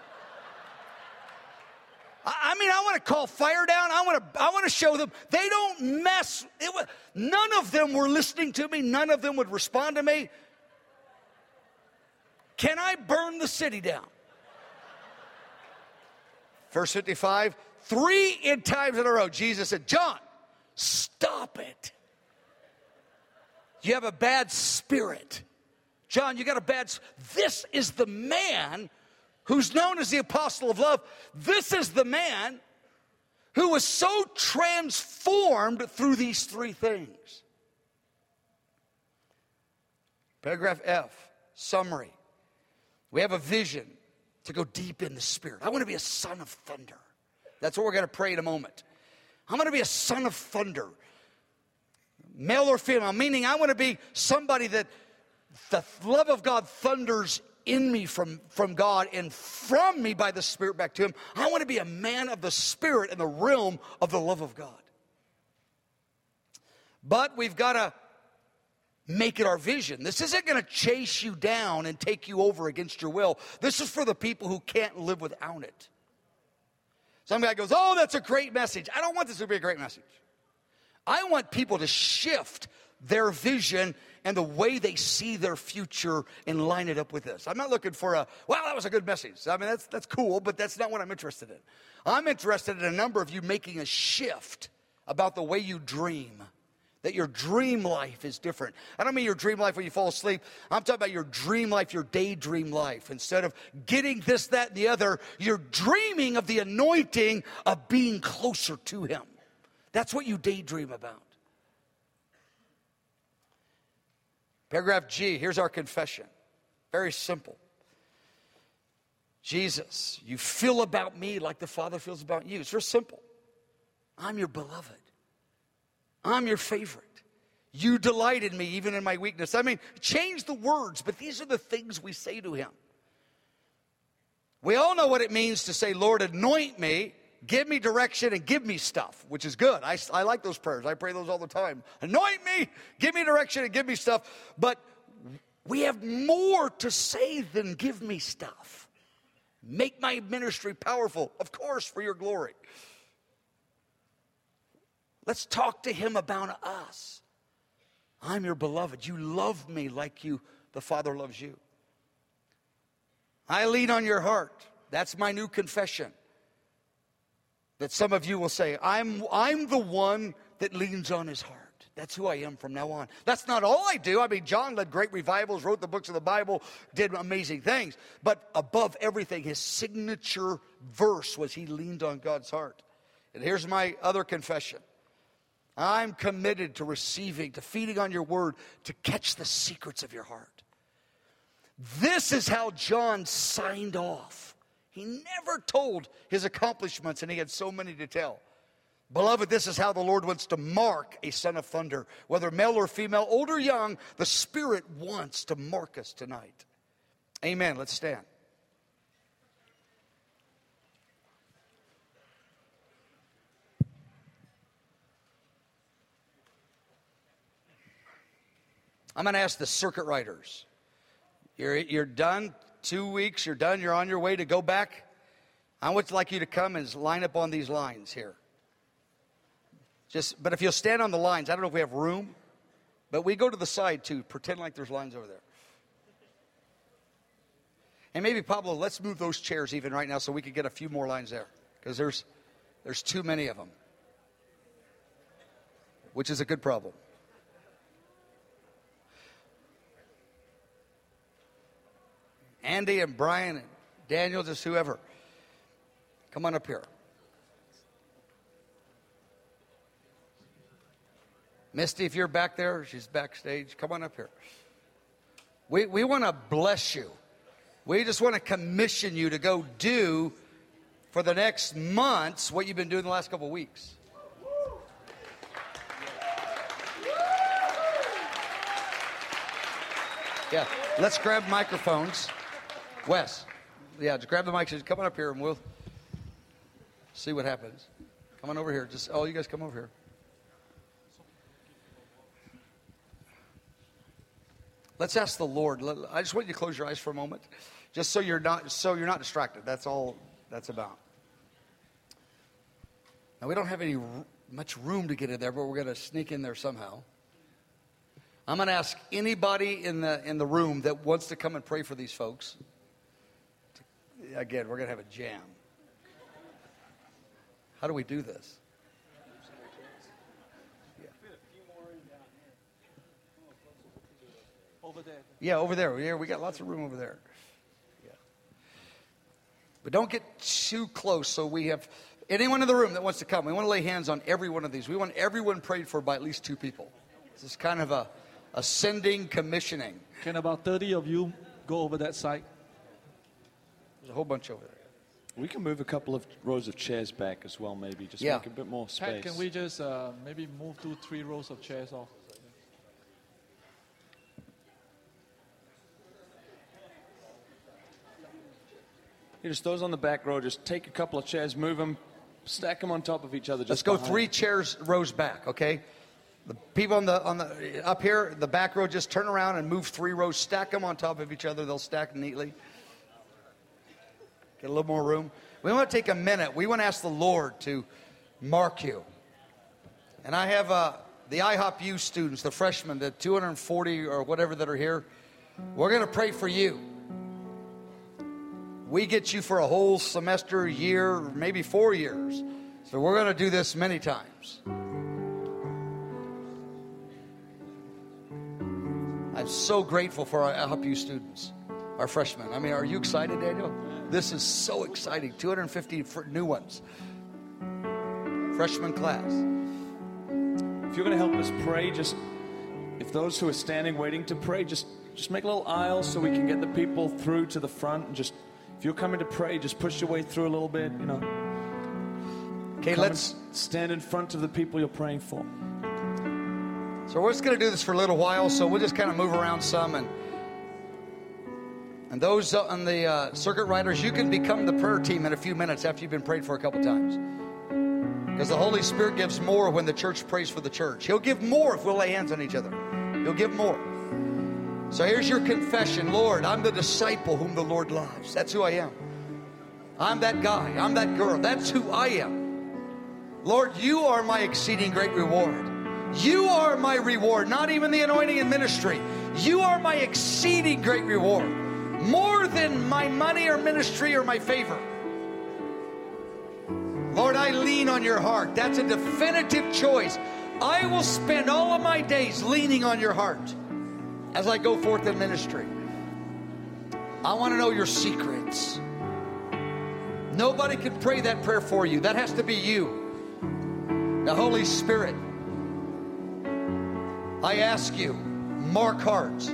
I want to call fire down. I want to show them. They don't mess. None of them were listening to me. None of them would respond to me. Can I burn the city down? Verse 55, 3 times in a row, Jesus said, John, stop it. You have a bad spirit. John, you got a bad spirit. This is the man who's known as the apostle of love. This is the man who was so transformed through these 3 things. Paragraph F, summary. We have a vision to go deep in the spirit. I want to be a son of thunder. That's what we're going to pray in a moment. I'm going to be a son of thunder. Male or female, meaning I want to be somebody that the love of God thunders in me from God and from me by the Spirit back to him. I want to be a man of the Spirit in the realm of the love of God. But we've got to make it our vision. This isn't going to chase you down and take you over against your will. This is for the people who can't live without it. Some guy goes, oh, that's a great message. I don't want this to be a great message. I want people to shift their vision and the way they see their future and line it up with this. I'm not looking for well, that was a good message. That's cool, but that's not what I'm interested in. I'm interested in a number of you making a shift about the way you dream. That your dream life is different. I don't mean your dream life when you fall asleep. I'm talking about your dream life, your daydream life. Instead of getting this, that, and the other, you're dreaming of the anointing of being closer to him. That's what you daydream about. Paragraph G, here's our confession. Very simple. Jesus, you feel about me like the Father feels about you. It's very simple. I'm your beloved. I'm your favorite. You delight in me even in my weakness. Change the words, but these are the things we say to him. We all know what it means to say, Lord, anoint me, give me direction, and give me stuff, which is good. I like those prayers. I pray those all the time. Anoint me, give me direction, and give me stuff. But we have more to say than give me stuff. Make my ministry powerful, of course, for your glory. Let's talk to him about us. I'm your beloved. You love me like the Father loves you. I lean on your heart. That's my new confession. That some of you will say, I'm the one that leans on his heart. That's who I am from now on. That's not all I do. John led great revivals, wrote the books of the Bible, did amazing things. But above everything, his signature verse was he leaned on God's heart. And here's my other confession. I'm committed to receiving, to feeding on your word, to catch the secrets of your heart. This is how John signed off. He never told his accomplishments, and he had so many to tell. Beloved, this is how the Lord wants to mark a son of thunder. Whether male or female, old or young, the Spirit wants to mark us tonight. Amen. Let's stand. I'm going to ask the circuit riders. You're done 2 weeks, you're done, you're on your way to go back, I would like you to come and line up on these lines here. But if you'll stand on the lines, I don't know if we have room, but we go to the side too, pretend like there's lines over there. And maybe, Pablo, let's move those chairs even right now so we can get a few more lines there, because there's too many of them, which is a good problem. Andy and Brian and Daniel, just whoever, come on up here. Misty, if you're back there, she's backstage, come on up here. We want to bless you. We just want to commission you to go do for the next months what you've been doing the last couple of weeks. Yeah, let's grab microphones. Wes, yeah, just grab the mic. Come on up here and we'll see what happens. Come on over here. You guys come over here. Let's ask the Lord. I just want you to close your eyes for a moment, just so you're not distracted. That's all that's about. Now, we don't have much room to get in there, but we're going to sneak in there somehow. I'm going to ask anybody in the room that wants to come and pray for these folks. Again, we're going to have a jam. How do we do this? Over there. Yeah, over there. Yeah, we got lots of room over there. Yeah. But don't get too close. So we have anyone in the room that wants to come. We want to lay hands on every one of these. We want everyone prayed for by at least 2 people. This is kind of a ascending commissioning. Can about 30 of you go over that side? There's a whole bunch over there. We can move a couple of rows of chairs back as well, maybe. Just make a bit more space. Pat, can we just maybe move 2-3 rows of chairs off? Just those on the back row, just take a couple of chairs, move them, stack them on top of each other. Let's go 3 rows back, okay? The people on the up here, the back row, just turn around and move 3 rows, stack them on top of each other. They'll stack neatly. Get a little more room. We want to take a minute. We want to ask the Lord to mark you. And I have the IHOP U students, the freshmen, the 240 or whatever that are here. We're going to pray for you. We get you for a whole semester, year, maybe 4 years. So we're going to do this many times. I'm so grateful for our IHOP U students, our freshmen. I mean, are you excited, Daniel? This is so exciting. 250 new ones. Freshman class. If you're going to help us pray, if those who are standing waiting to pray, just make a little aisle so we can get the people through to the front. And if you're coming to pray, just push your way through a little bit, Okay, let's stand in front of the people you're praying for. So we're just going to do this for a little while, so we'll just kind of move around some. And those on the circuit riders, you can become the prayer team in a few minutes after you've been prayed for a couple times. Because the Holy Spirit gives more when the church prays for the church. He'll give more if we'll lay hands on each other. He'll give more. So here's your confession. Lord, I'm the disciple whom the Lord loves. That's who I am. I'm that guy. I'm that girl. That's who I am. Lord, you are my exceeding great reward. You are my reward, not even the anointing and ministry. You are my exceeding great reward. More than my money or ministry or my favor. Lord, I lean on your heart. That's a definitive choice. I will spend all of my days leaning on your heart as I go forth in ministry. I want to know your secrets. Nobody can pray that prayer for you. That has to be you. The Holy Spirit, I ask you, mark hearts.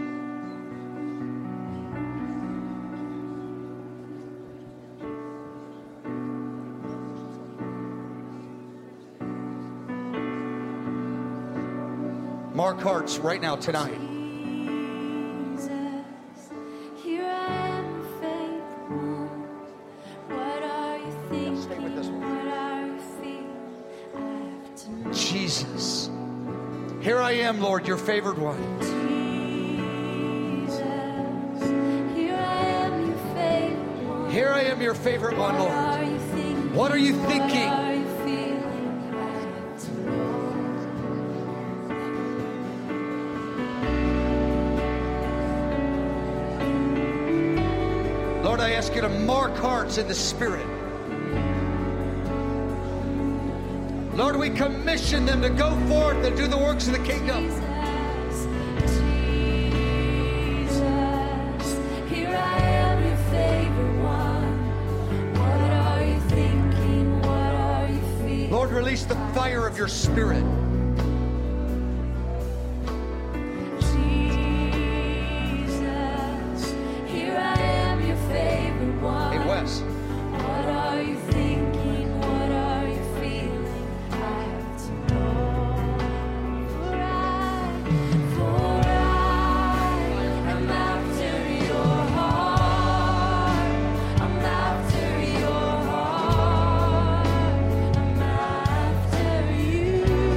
Mark hearts right now, tonight. Jesus, here I am, Lord, your favored one. Here I am, your favorite one, Lord. What are you thinking? Lord, I ask you to mark hearts in the Spirit. Lord, we commission them to go forth and do the works of the kingdom. Lord, release the fire of your Spirit. Jesus, here I am, your favorite one. Hey, Wes. What are you thinking? What are you feeling? I have to know. For I am after your heart. I'm after your heart. I'm after you.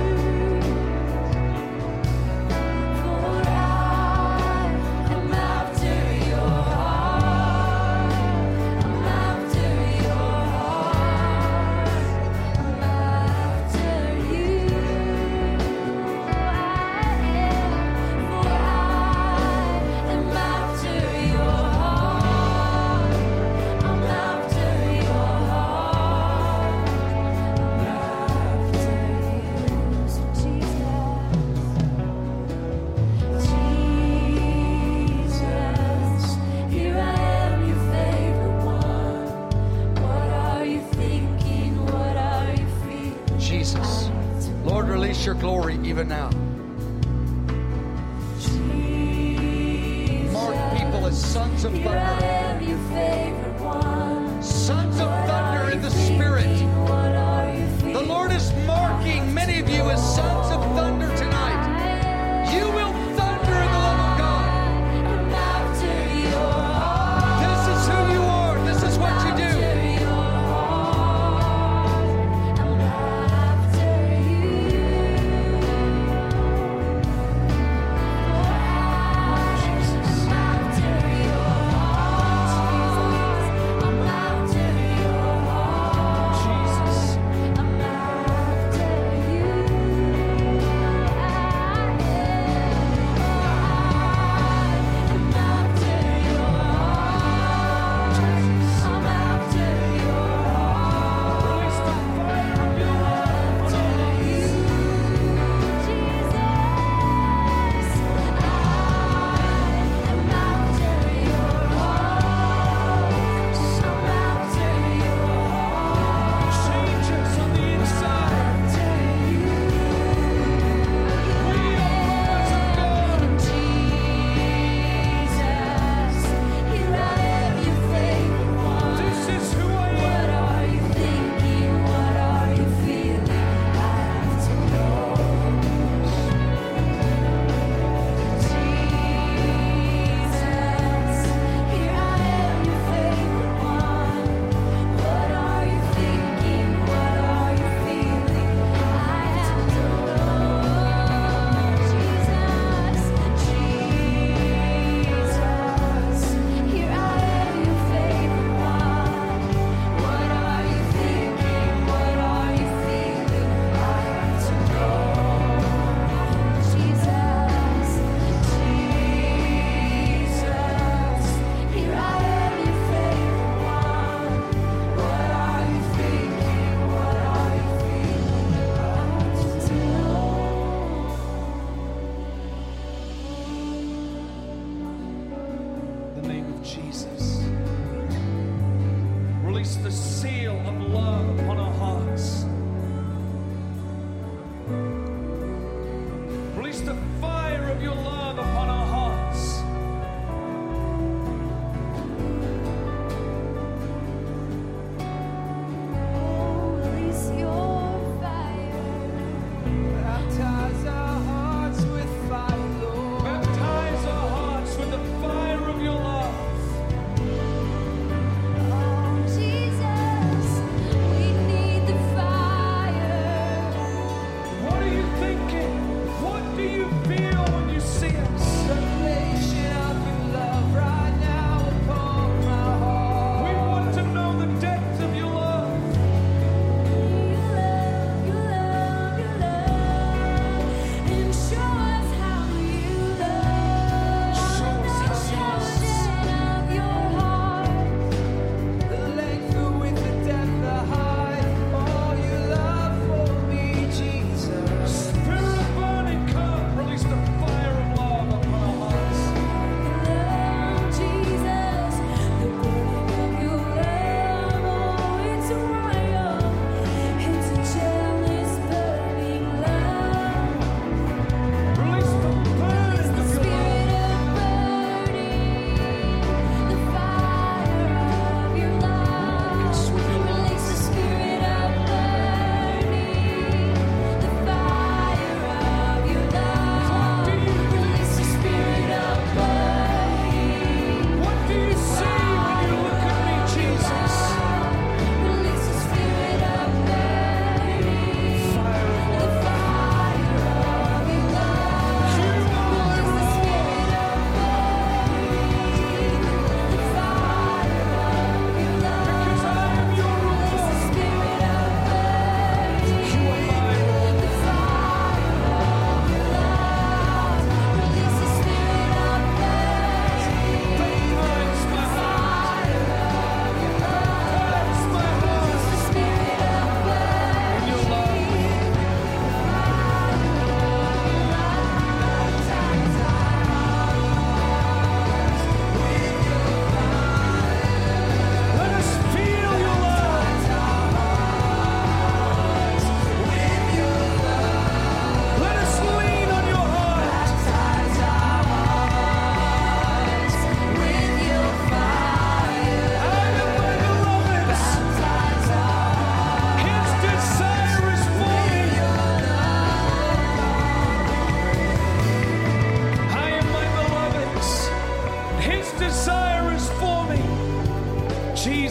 For I am after your heart. I'm after your heart. I'm after you. For I am after your heart. I'm after your heart. I'm after you. So Jesus, here I am, your favorite one. What are you thinking? What are you feeling? Jesus. Lord, release your glory even now. Mark people as sons of Here I thunder. am, your favorite one. Sons of thunder in the Spirit. What are you The feeling? Lord is marking many of you as sons of thunder tonight. You will thunder in the love of God. I'm after your heart. This is who you are. This is what you do. After your heart. I'm after you. Jesus, I'm after your heart. I'm after your heart. Jesus. I'm after you. I'm after your heart. I'm after your heart. Release the fire of your love on our hearts. Jesus, I'm after your heart. I'm after your heart. Change us on the inside. We are boys of God. Jesus, here I am, your favorite one. This is who I am. What are you thinking? What are you feeling? I have to know. Jesus, here I am, your favorite one. What are you thinking? What are you feeling? I have to know. Jesus, here I am, your favorite one. What are you thinking? What are you feeling? I have to know. Jesus, here I am, your favorite one. What are you thinking? What are you feeling? I have to know. The name of Jesus. Release the seal of love upon our hearts. Release the fire of your love upon our hearts. Release your fire. Baptize our hearts with fire, Lord. Baptize our hearts with the fire of your love. Oh, Jesus,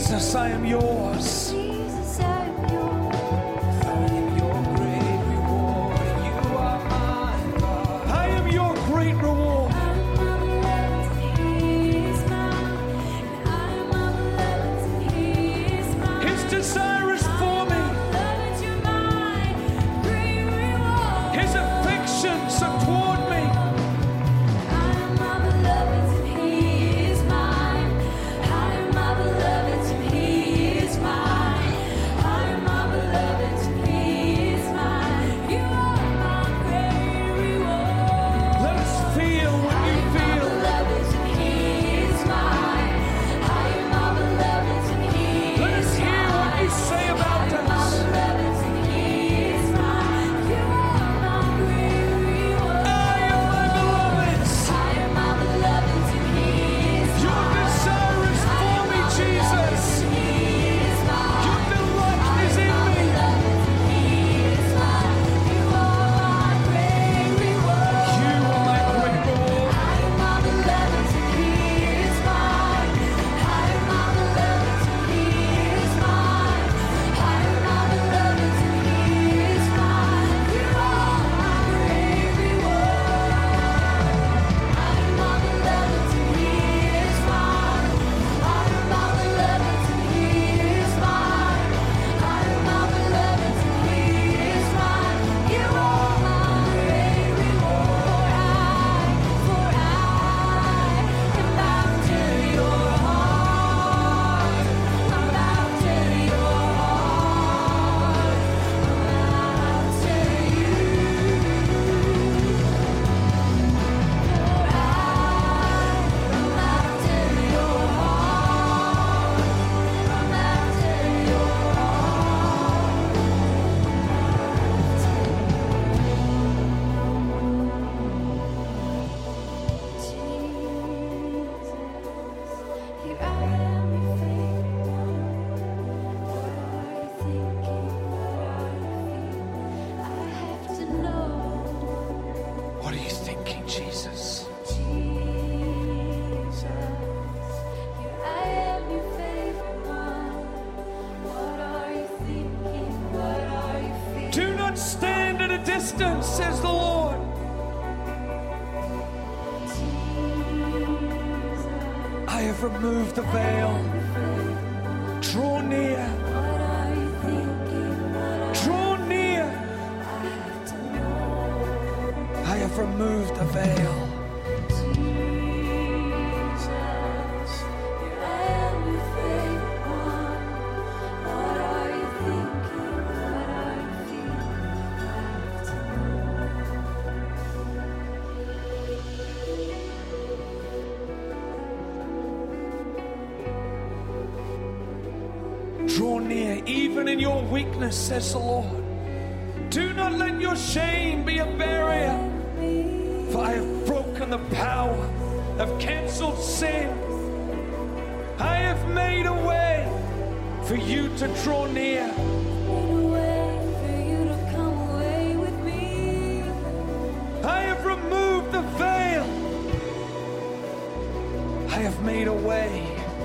Jesus, I am yours. Jesus, I am yours. I am your great reward. You are mine, God. I am your great reward. I'm my beloved's and He is mine. And I am my beloved's and He is mine. His desire is for me. Beloved, you're mine. Great reward. His affections are toward me. I am my beloved's and He is mine. I am my beloved's and He is mine. I am my beloved's and He is mine. You are my great reward. Let us feel what you My feel. beloved's and He is mine. I am my beloved's and He Let us is hear what you mine. say about My us. beloved's and He is mine. You are my great reward. I am my beloved's. I am my beloved's and He is Your mine. desire is for me, Jesus. He is mine. Your delight is in me. He is mine. You are my great reward. You are my great reward. I am my beloved's and He is mine. I am my beloved's and He is mine. I am my beloved's and He is mine. You are my great reward. I am my beloved's and He is mine. I am my beloved's and He is mine. I am my beloved's and He is mine. You are my great reward. For I am bound to your heart. I'm bound to your heart. I'm bound to you. For I am bound to your heart. I'm bound to your Jesus, here I am, your favorite one. What are you thinking? What are you feeling? I have to know. What are you thinking, Jesus? Jesus, here I am, your favorite one. What are you thinking? What are you feeling? Do not stand at a distance, says the Lord. I have removed the veil. Draw near. What are you thinking? What Draw near. I have to know. I have removed the veil. Jesus, here I am, your favorite one. What are you thinking? What are you feeling? I have to Draw near, even in your weakness, says the Lord. Do not let your shame be a barrier, for I have broken the power, I've cancelled sin. I have made a way for you to draw near. made a way for you to come away with me. I have removed the veil. I have made a way.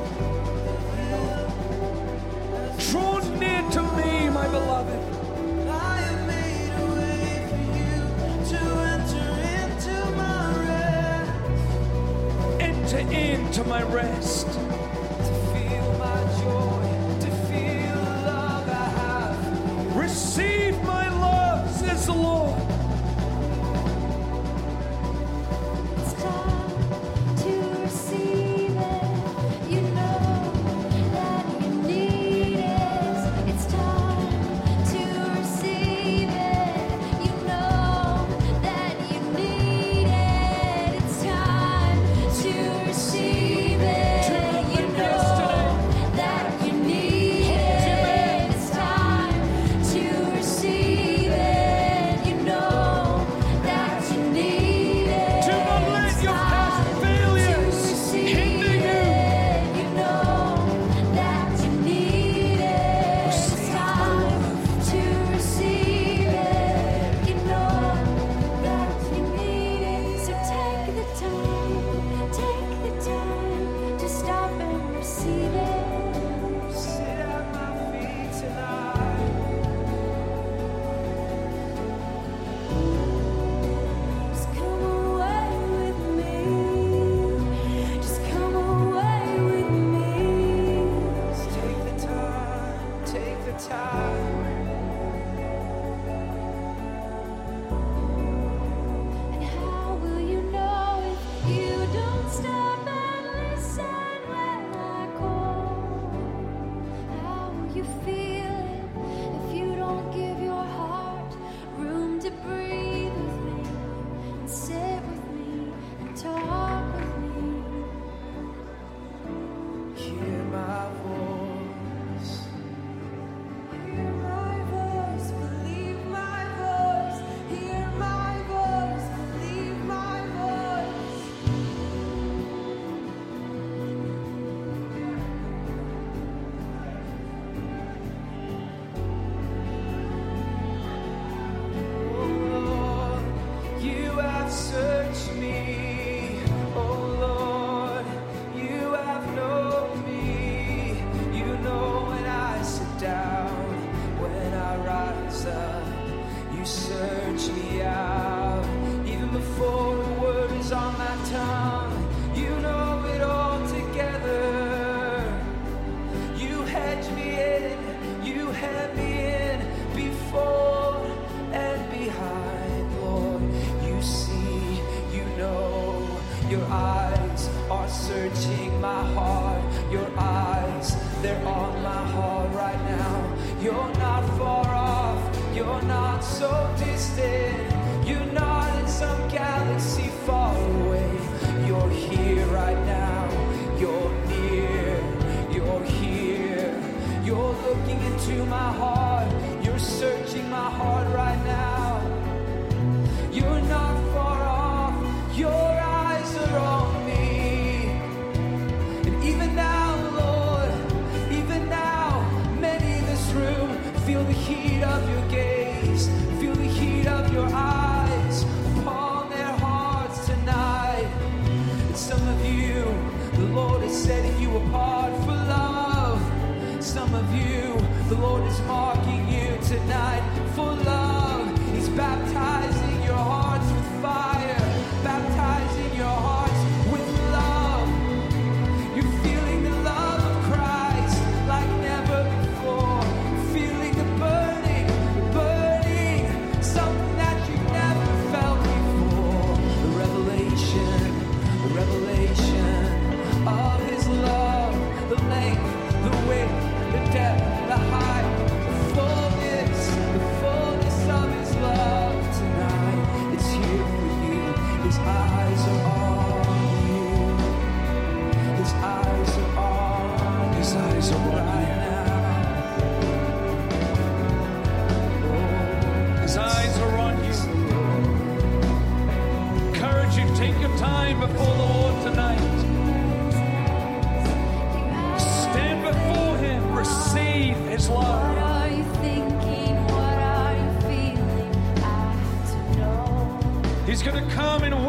Draw near to me, my beloved. I have made a way for you to enter into my rest. Enter into my rest. To feel my joy, to feel the love I have. Receive my love, says the Lord. It's time to receive it. You know that you need it. It's time to receive it. You know that you need it. It's time to receive it. Your eyes, they're on my heart right now. You're not far off, you're not so distant. You're not in some galaxy far away. You're here right now. You're near, you're here. You're looking into my heart. You're searching my heart right now. You're not far off. Your eyes are on me. And even now, Lord, even now, many in this room feel the heat of your gaze, feel the heat of your eyes upon their hearts tonight. And some of you, the Lord is setting you apart for love. Some of you, the Lord is marking you tonight for love. He's baptizing your hearts with fire, baptizing your hearts with love. You're feeling the love of Christ like never before. Feeling the burning, something that you've never felt before. The revelation of His love, the length, the width, the depth, the height, the fullness of His love tonight. It's here for you. His eyes are on you. His eyes are on you. His eyes are right now. His eyes are on you. Encourage you, take your time before the Lord tonight. Stand before Him, receive His What love. are you thinking? What are you feeling? I have to know. He's going to come in